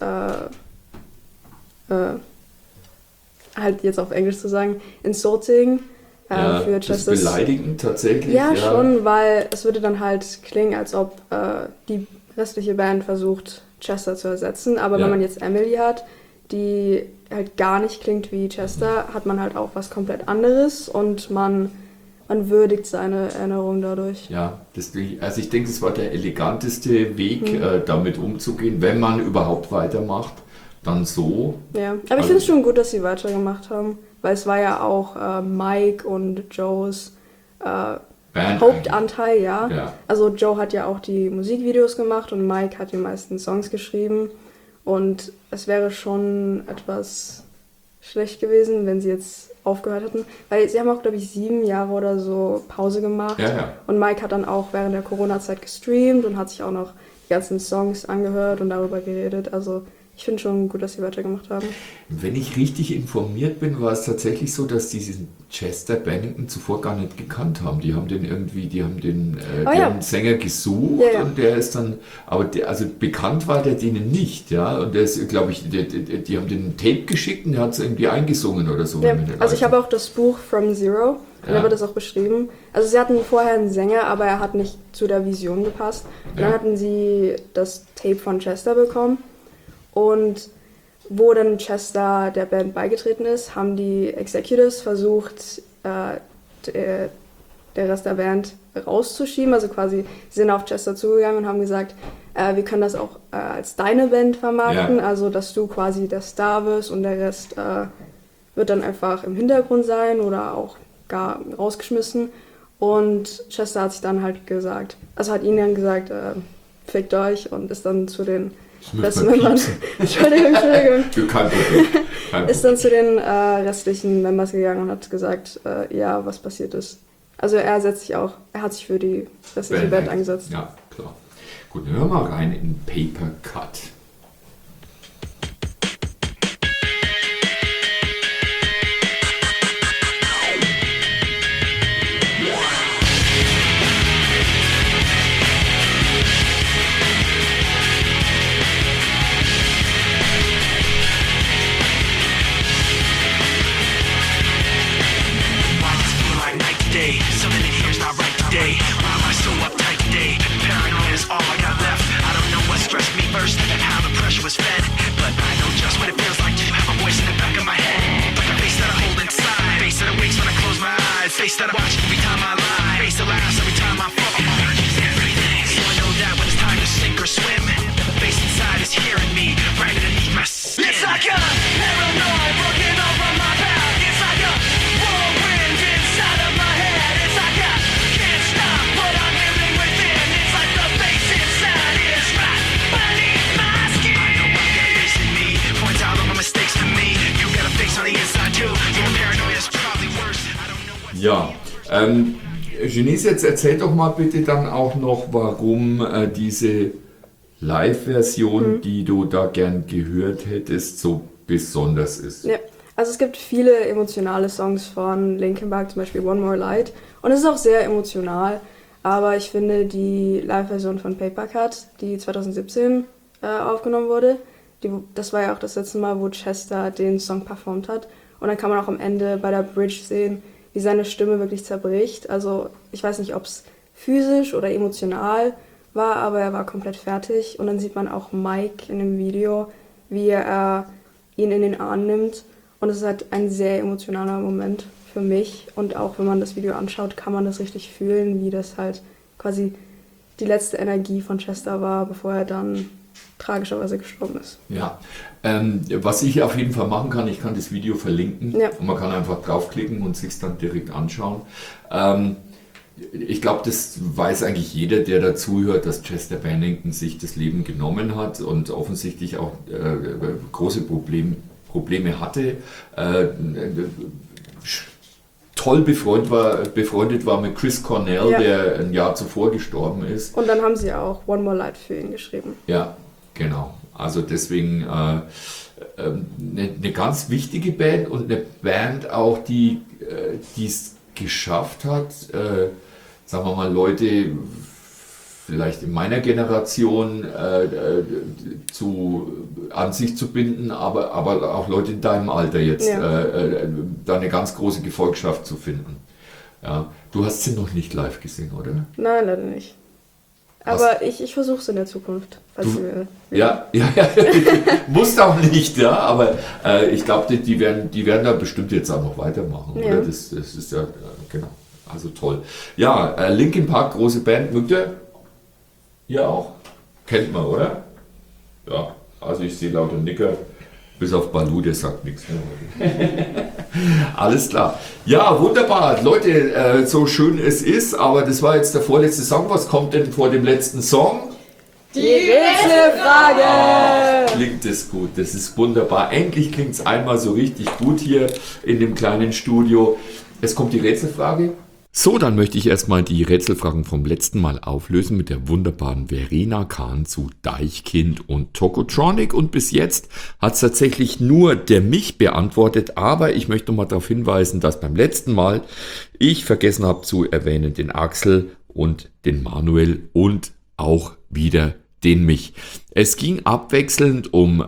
halt jetzt auf Englisch zu sagen, insulting für Chester. Das ist beleidigend tatsächlich. Ja, schon, weil es würde dann halt klingen, als ob die restliche Band versucht, Chester zu ersetzen, aber wenn man jetzt Emily hat, die halt gar nicht klingt wie Chester, hat man halt auch was komplett anderes und man würdigt seine Erinnerung dadurch. Ja, also ich denke, das war der eleganteste Weg, damit umzugehen, wenn man überhaupt weitermacht, dann so. Ja, aber ich finde es schon gut, dass sie weitergemacht haben, weil es war ja auch Mike und Joes Hauptanteil, ja. Also Joe hat ja auch die Musikvideos gemacht und Mike hat die meisten Songs geschrieben. Und es wäre schon etwas schlecht gewesen, wenn sie jetzt aufgehört hätten. Weil sie haben auch, glaube ich, 7 Jahre oder so Pause gemacht. Ja. Und Mike hat dann auch während der Corona-Zeit gestreamt und hat sich auch noch die ganzen Songs angehört und darüber geredet. Also ich finde schon gut, dass sie weitergemacht haben. Wenn ich richtig informiert bin, war es tatsächlich so, dass die diesen Chester Bennington zuvor gar nicht gekannt haben. Die haben den Sänger gesucht und der ist dann, also bekannt war der denen nicht, ja. Und der ist, glaube ich, die haben den Tape geschickt und der hat es irgendwie eingesungen oder so. Ja. Also ich habe auch das Buch From Zero, und da wird das auch beschrieben. Also sie hatten vorher einen Sänger, aber er hat nicht zu der Vision gepasst. Und dann hatten sie das Tape von Chester bekommen. Und wo dann Chester der Band beigetreten ist, haben die Executives versucht, der Rest der Band rauszuschieben. Also quasi, sie sind auf Chester zugegangen und haben gesagt, wir können das auch als deine Band vermarkten, also dass du quasi der Star wirst und der Rest wird dann einfach im Hintergrund sein oder auch gar rausgeschmissen. Und Chester hat sich dann halt gesagt, also hat ihnen dann gesagt, fickt euch, und ist dann zu den Entschuldigung. Kein Problem. Ist dann zu den restlichen Members gegangen und hat gesagt, was passiert ist. Also er hat sich für die restliche Band eingesetzt. Ja, klar. Gut, dann hören wir mal rein in Paper Cut. Face that I watch every time I lie. Face that laughs every time I fall. Everything. So I know that when it's time to sink or swim, the face inside is hearing me right underneath my skin. It's like a paranoid working over my back. It's like a whirlwind inside of my head. It's like I can't stop what I'm feeling within. It's like the face inside is right beneath my skin. I know I've got a face in me, points out all my mistakes to me. You got a face on the inside too. Your paranoia is probably worse. Ja, Genies, jetzt erzähl doch mal bitte dann auch noch, warum diese Live-Version, die du da gern gehört hättest, so besonders ist. Ja, also es gibt viele emotionale Songs von Linkin Park, zum Beispiel One More Light, und es ist auch sehr emotional, aber ich finde die Live-Version von Paper Cut, die 2017 aufgenommen wurde, das war ja auch das letzte Mal, wo Chester den Song performt hat, und dann kann man auch am Ende bei der Bridge sehen, wie seine Stimme wirklich zerbricht. Also ich weiß nicht, ob es physisch oder emotional war, aber er war komplett fertig. Und dann sieht man auch Mike in dem Video, wie er ihn in den Arm nimmt. Und es ist halt ein sehr emotionaler Moment für mich. Und auch wenn man das Video anschaut, kann man das richtig fühlen, wie das halt quasi die letzte Energie von Chester war, bevor er dann tragischerweise gestorben ist. Ja, was ich auf jeden Fall machen kann, ich kann das Video verlinken und man kann einfach draufklicken und sich dann direkt anschauen. Ich glaube, das weiß eigentlich jeder, der dazuhört, dass Chester Bennington sich das Leben genommen hat und offensichtlich auch große Probleme Probleme hatte, toll befreundet war mit Chris Cornell, der ein Jahr zuvor gestorben ist. Und dann haben sie auch One More Light für ihn geschrieben. Ja, genau. Also deswegen eine ganz wichtige Band und eine Band auch, die es geschafft hat, sagen wir mal, Leute vielleicht in meiner Generation an sich zu binden, aber auch Leute in deinem Alter jetzt da eine ganz große Gefolgschaft zu finden. Ja. Du hast sie noch nicht live gesehen, oder? Nein, leider nicht. Aber ich versuche es in der Zukunft. Ja. Musst auch nicht, ja, aber ich glaube, die werden da bestimmt jetzt auch noch weitermachen, oder? Ja. Das ist ja, genau, also toll. Ja, Linkin Park, große Band, mögt ihr? Ihr auch? Kennt man, oder? Ja, also ich sehe lauter Nicker, bis auf Balu, der sagt nichts mehr. Alles klar. Ja, wunderbar. Leute, so schön es ist, aber das war jetzt der vorletzte Song. Was kommt denn vor dem letzten Song? Die Rätselfrage! Klingt es gut, das ist wunderbar. Endlich klingt es einmal so richtig gut hier in dem kleinen Studio. Es kommt die Rätselfrage. So, dann möchte ich erstmal die Rätselfragen vom letzten Mal auflösen mit der wunderbaren Verena Kahn zu Deichkind und Tokotronic. Und bis jetzt hat es tatsächlich nur der mich beantwortet, aber ich möchte noch mal darauf hinweisen, dass beim letzten Mal ich vergessen habe zu erwähnen den Axel und den Manuel und auch wieder den mich. Es ging abwechselnd um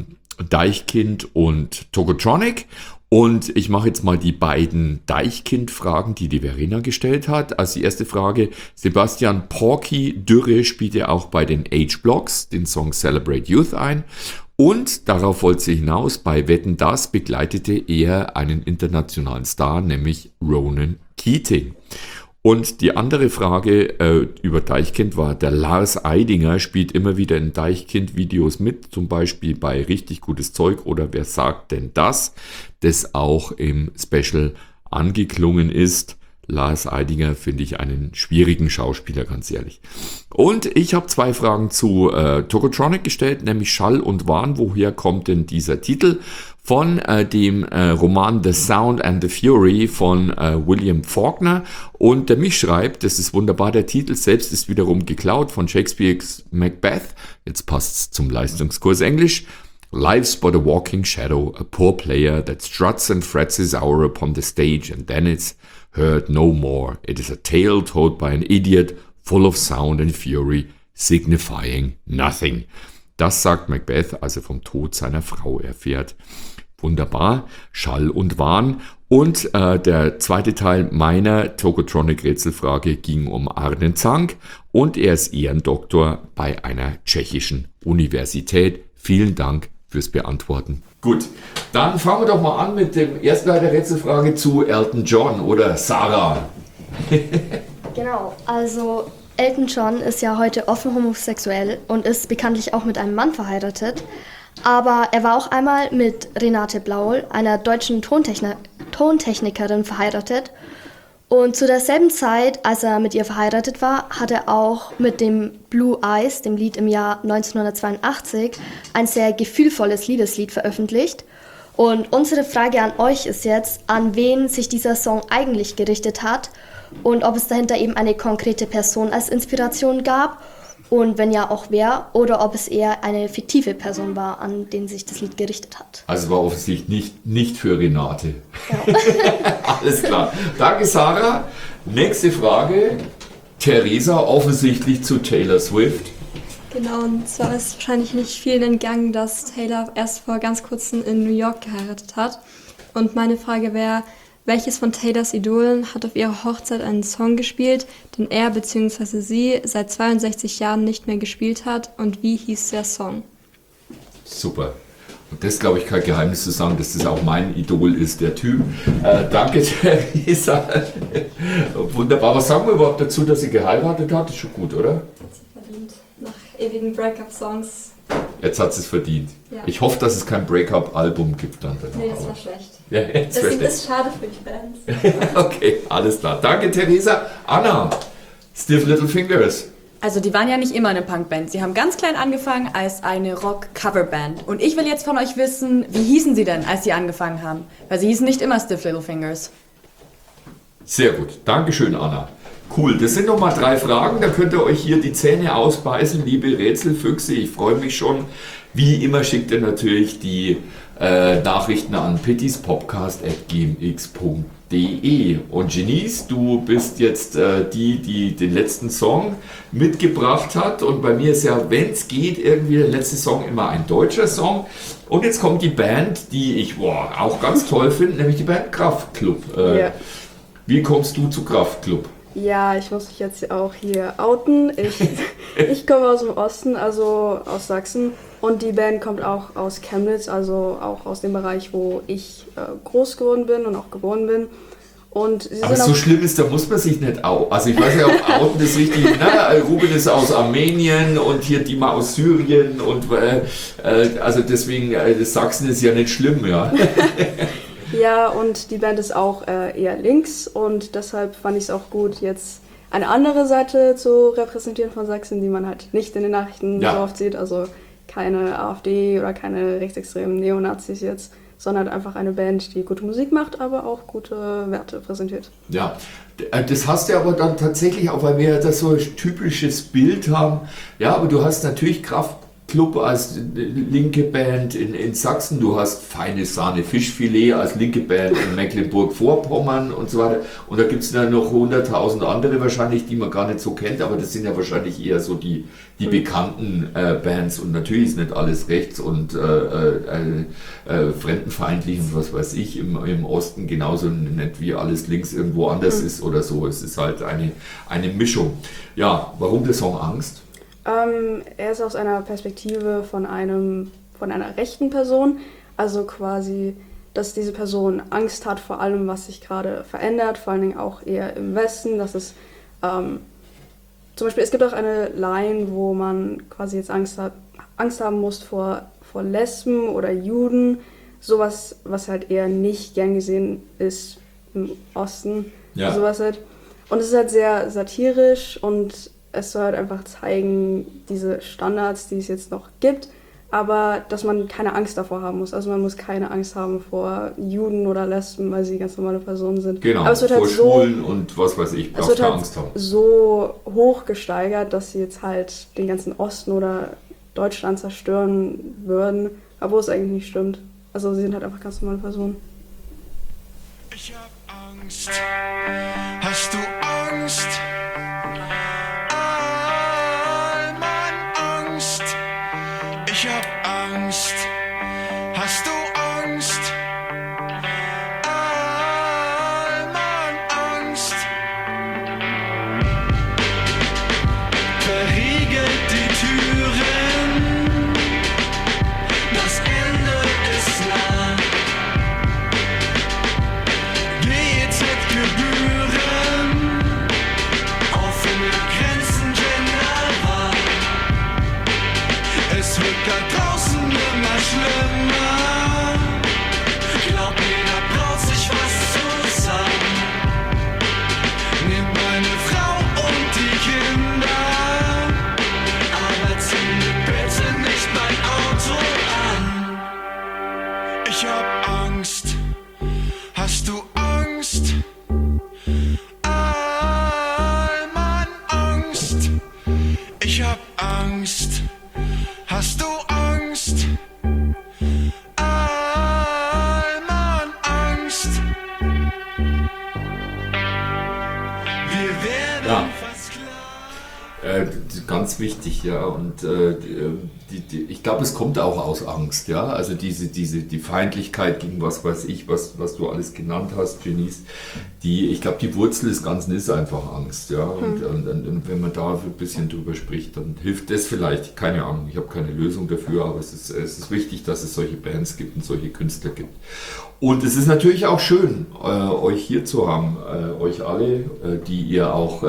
Deichkind und Tokotronic. Und ich mache jetzt mal die beiden Deichkind-Fragen, die Verena gestellt hat. Also die erste Frage, Sebastian Porky Dürre spielt ja auch bei den H-Blocks den Song Celebrate Youth ein. Und darauf wollte sie hinaus, bei Wetten, das begleitete er einen internationalen Star, nämlich Ronan Keating. Und die andere Frage über Deichkind war, der Lars Eidinger spielt immer wieder in Deichkind-Videos mit, zum Beispiel bei Richtig gutes Zeug oder Wer sagt denn das auch im Special angeklungen ist. Lars Eidinger finde ich einen schwierigen Schauspieler, ganz ehrlich. Und ich habe 2 Fragen zu Tokotronic gestellt, nämlich Schall und Wahn. Woher kommt denn dieser Titel? Von dem Roman The Sound and the Fury von William Faulkner. Und der mich schreibt, das ist wunderbar, der Titel selbst ist wiederum geklaut von Shakespeares Macbeth. Jetzt passt's zum Leistungskurs Englisch. Life's but a walking shadow, a poor player that struts and frets his hour upon the stage and then it's heard no more. It is a tale told by an idiot, full of sound and fury, signifying nothing. Das sagt Macbeth, als er vom Tod seiner Frau erfährt. Wunderbar, Schall und Wahn. Und der zweite Teil meiner Tokotronic-Rätselfrage ging um Arne Zank und er ist Ehrendoktor bei einer tschechischen Universität. Vielen Dank fürs Beantworten. Gut, dann fangen wir doch mal an mit dem ersten Teil der Rätselfrage zu Elton John oder Sarah. Genau, also Elton John ist ja heute offen homosexuell und ist bekanntlich auch mit einem Mann verheiratet. Aber er war auch einmal mit Renate Blaul, einer deutschen Tontechnikerin, verheiratet. Und zu derselben Zeit, als er mit ihr verheiratet war, hat er auch mit dem Blue Eyes, dem Lied im Jahr 1982, ein sehr gefühlvolles Liebeslied veröffentlicht. Und unsere Frage an euch ist jetzt, an wen sich dieser Song eigentlich gerichtet hat und ob es dahinter eben eine konkrete Person als Inspiration gab und wenn ja auch wer, oder ob es eher eine fiktive Person war, an den sich das Lied gerichtet hat. Also war offensichtlich nicht für Renate. Ja. Alles klar. Danke, Sarah. Nächste Frage. Theresa, offensichtlich zu Taylor Swift. Genau, und zwar ist wahrscheinlich nicht vielen entgangen, dass Taylor erst vor ganz kurzem in New York geheiratet hat. Und meine Frage wäre, welches von Taylors Idolen hat auf ihrer Hochzeit einen Song gespielt, den er bzw. sie seit 62 Jahren nicht mehr gespielt hat und wie hieß der Song? Super. Und das glaube ich kein Geheimnis zu sagen, dass das auch mein Idol ist, der Typ. Danke, Theresa. Wunderbar. Was sagen wir überhaupt dazu, dass sie geheiratet hat? Ist schon gut, oder? Hat sie verdient. Nach ewigen Breakup-Songs. Jetzt hat sie es verdient. Ja. Ich hoffe, dass es kein Breakup-Album gibt dann. Nee, das war schlecht. Ja, das ist schade für die Fans. Okay, alles klar. Danke, Theresa. Anna, Stiff Little Fingers. Also die waren ja nicht immer eine Punkband. Sie haben ganz klein angefangen als eine Rock-Coverband. Und ich will jetzt von euch wissen, wie hießen sie denn, als sie angefangen haben? Weil sie hießen nicht immer Stiff Little Fingers. Sehr gut, Dankeschön, Anna. Cool, das sind nochmal 3 Fragen, da könnt ihr euch hier die Zähne ausbeißen, liebe Rätselfüchse, ich freue mich schon. Wie immer schickt ihr natürlich die Nachrichten an pittyspodcast@gmx.de. Und Janice, du bist jetzt die den letzten Song mitgebracht hat. Und bei mir ist ja, wenn es geht, irgendwie der letzte Song immer ein deutscher Song. Und jetzt kommt die Band, die ich auch ganz toll finde, nämlich die Band Kraftklub. Ja. Wie kommst du zu Kraftklub? Ja, ich muss mich jetzt auch hier outen. Ich komme aus dem Osten, also aus Sachsen. Und die Band kommt auch aus Chemnitz, also auch aus dem Bereich, wo ich groß geworden bin und auch geboren bin. Und sie aber sind so auch schlimm ist, da muss man sich nicht outen. Also ich weiß ja, ob outen ist richtig. Ruben ist aus Armenien und hier Dima aus Syrien. Und also deswegen, Sachsen ist ja nicht schlimm, ja. Ja, und die Band ist auch eher links und deshalb fand ich es auch gut, jetzt eine andere Seite zu repräsentieren von Sachsen, die man halt nicht in den Nachrichten so oft sieht. Also keine AfD oder keine rechtsextremen Neonazis jetzt, sondern einfach eine Band, die gute Musik macht, aber auch gute Werte präsentiert. Ja, das hast du aber dann tatsächlich auch, weil wir ja das so ein typisches Bild haben. Ja, aber du hast natürlich Kraftklub als linke Band in Sachsen, du hast Feine Sahne Fischfilet als linke Band in Mecklenburg-Vorpommern und so weiter. Und da gibt es dann noch 100.000 andere wahrscheinlich, die man gar nicht so kennt, aber das sind ja wahrscheinlich eher so die bekannten Bands. Und natürlich ist nicht alles rechts und fremdenfeindlich und was weiß ich im Osten, genauso nicht wie alles links irgendwo anders ist oder so. Es ist halt eine Mischung. Ja, warum der Song Angst? Er ist aus einer Perspektive von einer rechten Person, also quasi, dass diese Person Angst hat vor allem, was sich gerade verändert, vor allen Dingen auch eher im Westen, dass es zum Beispiel, es gibt auch eine Line, wo man quasi jetzt Angst haben muss vor Lesben oder Juden, sowas, was halt eher nicht gern gesehen ist im Osten, sowas halt. Und es ist halt sehr satirisch und es soll halt einfach zeigen, diese Standards, die es jetzt noch gibt, aber dass man keine Angst davor haben muss. Also man muss keine Angst haben vor Juden oder Lesben, weil sie ganz normale Personen sind. Genau, aber es wird vor halt Schwulen und was weiß ich, braucht keine Angst haben. So hoch gesteigert, dass sie jetzt halt den ganzen Osten oder Deutschland zerstören würden, obwohl es eigentlich nicht stimmt. Also sie sind halt einfach ganz normale Personen. Ich hab Angst. Hast du Angst? Ich hab Angst. Hast du Angst? Allmann Angst. Verriegelt die Türen. Das Ende ist nah. GEZ-Gebühren. Offene Grenzen, Genderwahl. Es wird da draußen immer schlimmer. Glaub mir, da braucht sich was zu sagen. Nimm meine Frau und die Kinder, aber zünde bitte nicht mein Auto an. Ich hab Angst. Hast du Angst? Allmann Angst. Ich hab Angst. Hast du Angst? Allmann Angst. Wir werden fast klar. Ganz wichtig, ja. Und ich glaube, es kommt auch aus Angst, ja. Also die Feindlichkeit gegen was weiß ich, was du alles genannt hast, Janice, ich glaube, die Wurzel des Ganzen ist einfach Angst, ja. Und wenn man da ein bisschen drüber spricht, dann hilft das vielleicht. Keine Ahnung, ich habe keine Lösung dafür, aber es ist wichtig, dass es solche Bands gibt und solche Künstler gibt. Und es ist natürlich auch schön, euch hier zu haben, euch alle, die ihr auch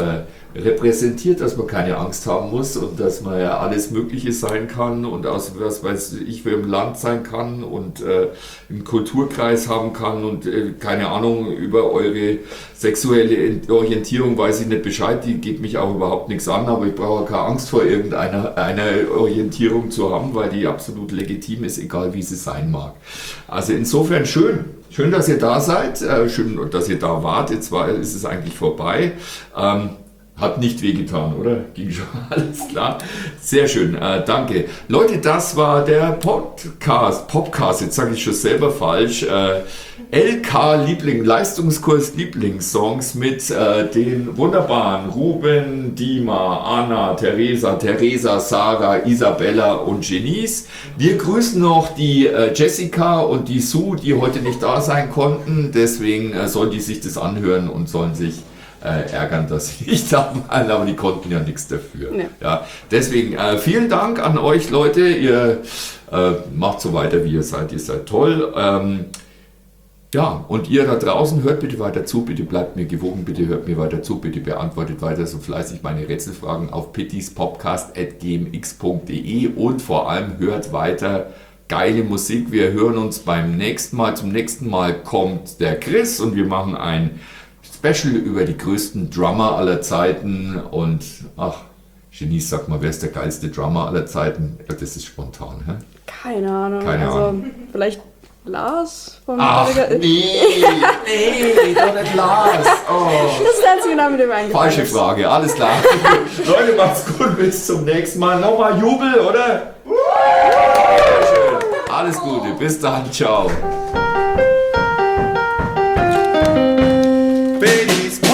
repräsentiert, dass man keine Angst haben muss und dass man ja alles Mögliche sein kann und aus was weiß ich für im Land sein kann und einen Kulturkreis haben kann und keine Ahnung über eure sexuelle Orientierung weiß ich nicht Bescheid, die geht mich auch überhaupt nichts an, aber ich brauche keine Angst vor irgendeiner Orientierung zu haben, weil die absolut legitim ist, egal wie sie sein mag. Also insofern schön, dass ihr da seid, schön, dass ihr da wart, jetzt ist es eigentlich vorbei. Hat nicht wehgetan, oder? Ging schon alles klar. Sehr schön, danke. Leute, das war der Podcast, jetzt sage ich schon selber falsch. LK Leistungskurs Lieblingssongs mit den wunderbaren Ruben, Dima, Anna, Theresa, Sarah, Isabella und Jenice. Wir grüßen noch die Jessica und die Sue, die heute nicht da sein konnten. Deswegen sollen die sich das anhören und sollen sich ärgern, dass sie nicht da waren, aber die konnten ja nichts dafür. Nee. Ja, deswegen vielen Dank an euch Leute, ihr macht so weiter wie ihr seid toll. Ja, und ihr da draußen hört bitte weiter zu, bitte bleibt mir gewogen, bitte hört mir weiter zu, bitte beantwortet weiter so fleißig meine Rätselfragen auf pittispodcast@gmx.de und vor allem hört weiter geile Musik. Wir hören uns beim nächsten Mal. Zum nächsten Mal kommt der Chris und wir machen ein Special über die größten Drummer aller Zeiten und Jenice, sag mal, wer ist der geilste Drummer aller Zeiten? Ja, das ist spontan, hä? Keine Ahnung. Vielleicht Lars von nee, doch nicht Lars. Oh. Das ist der einzige Name, der mir eingefallen ist. Falsche Frage, alles klar. Leute, macht's gut, bis zum nächsten Mal. Nochmal Jubel, oder? Schön. Alles Gute, bis dann, ciao. Baby's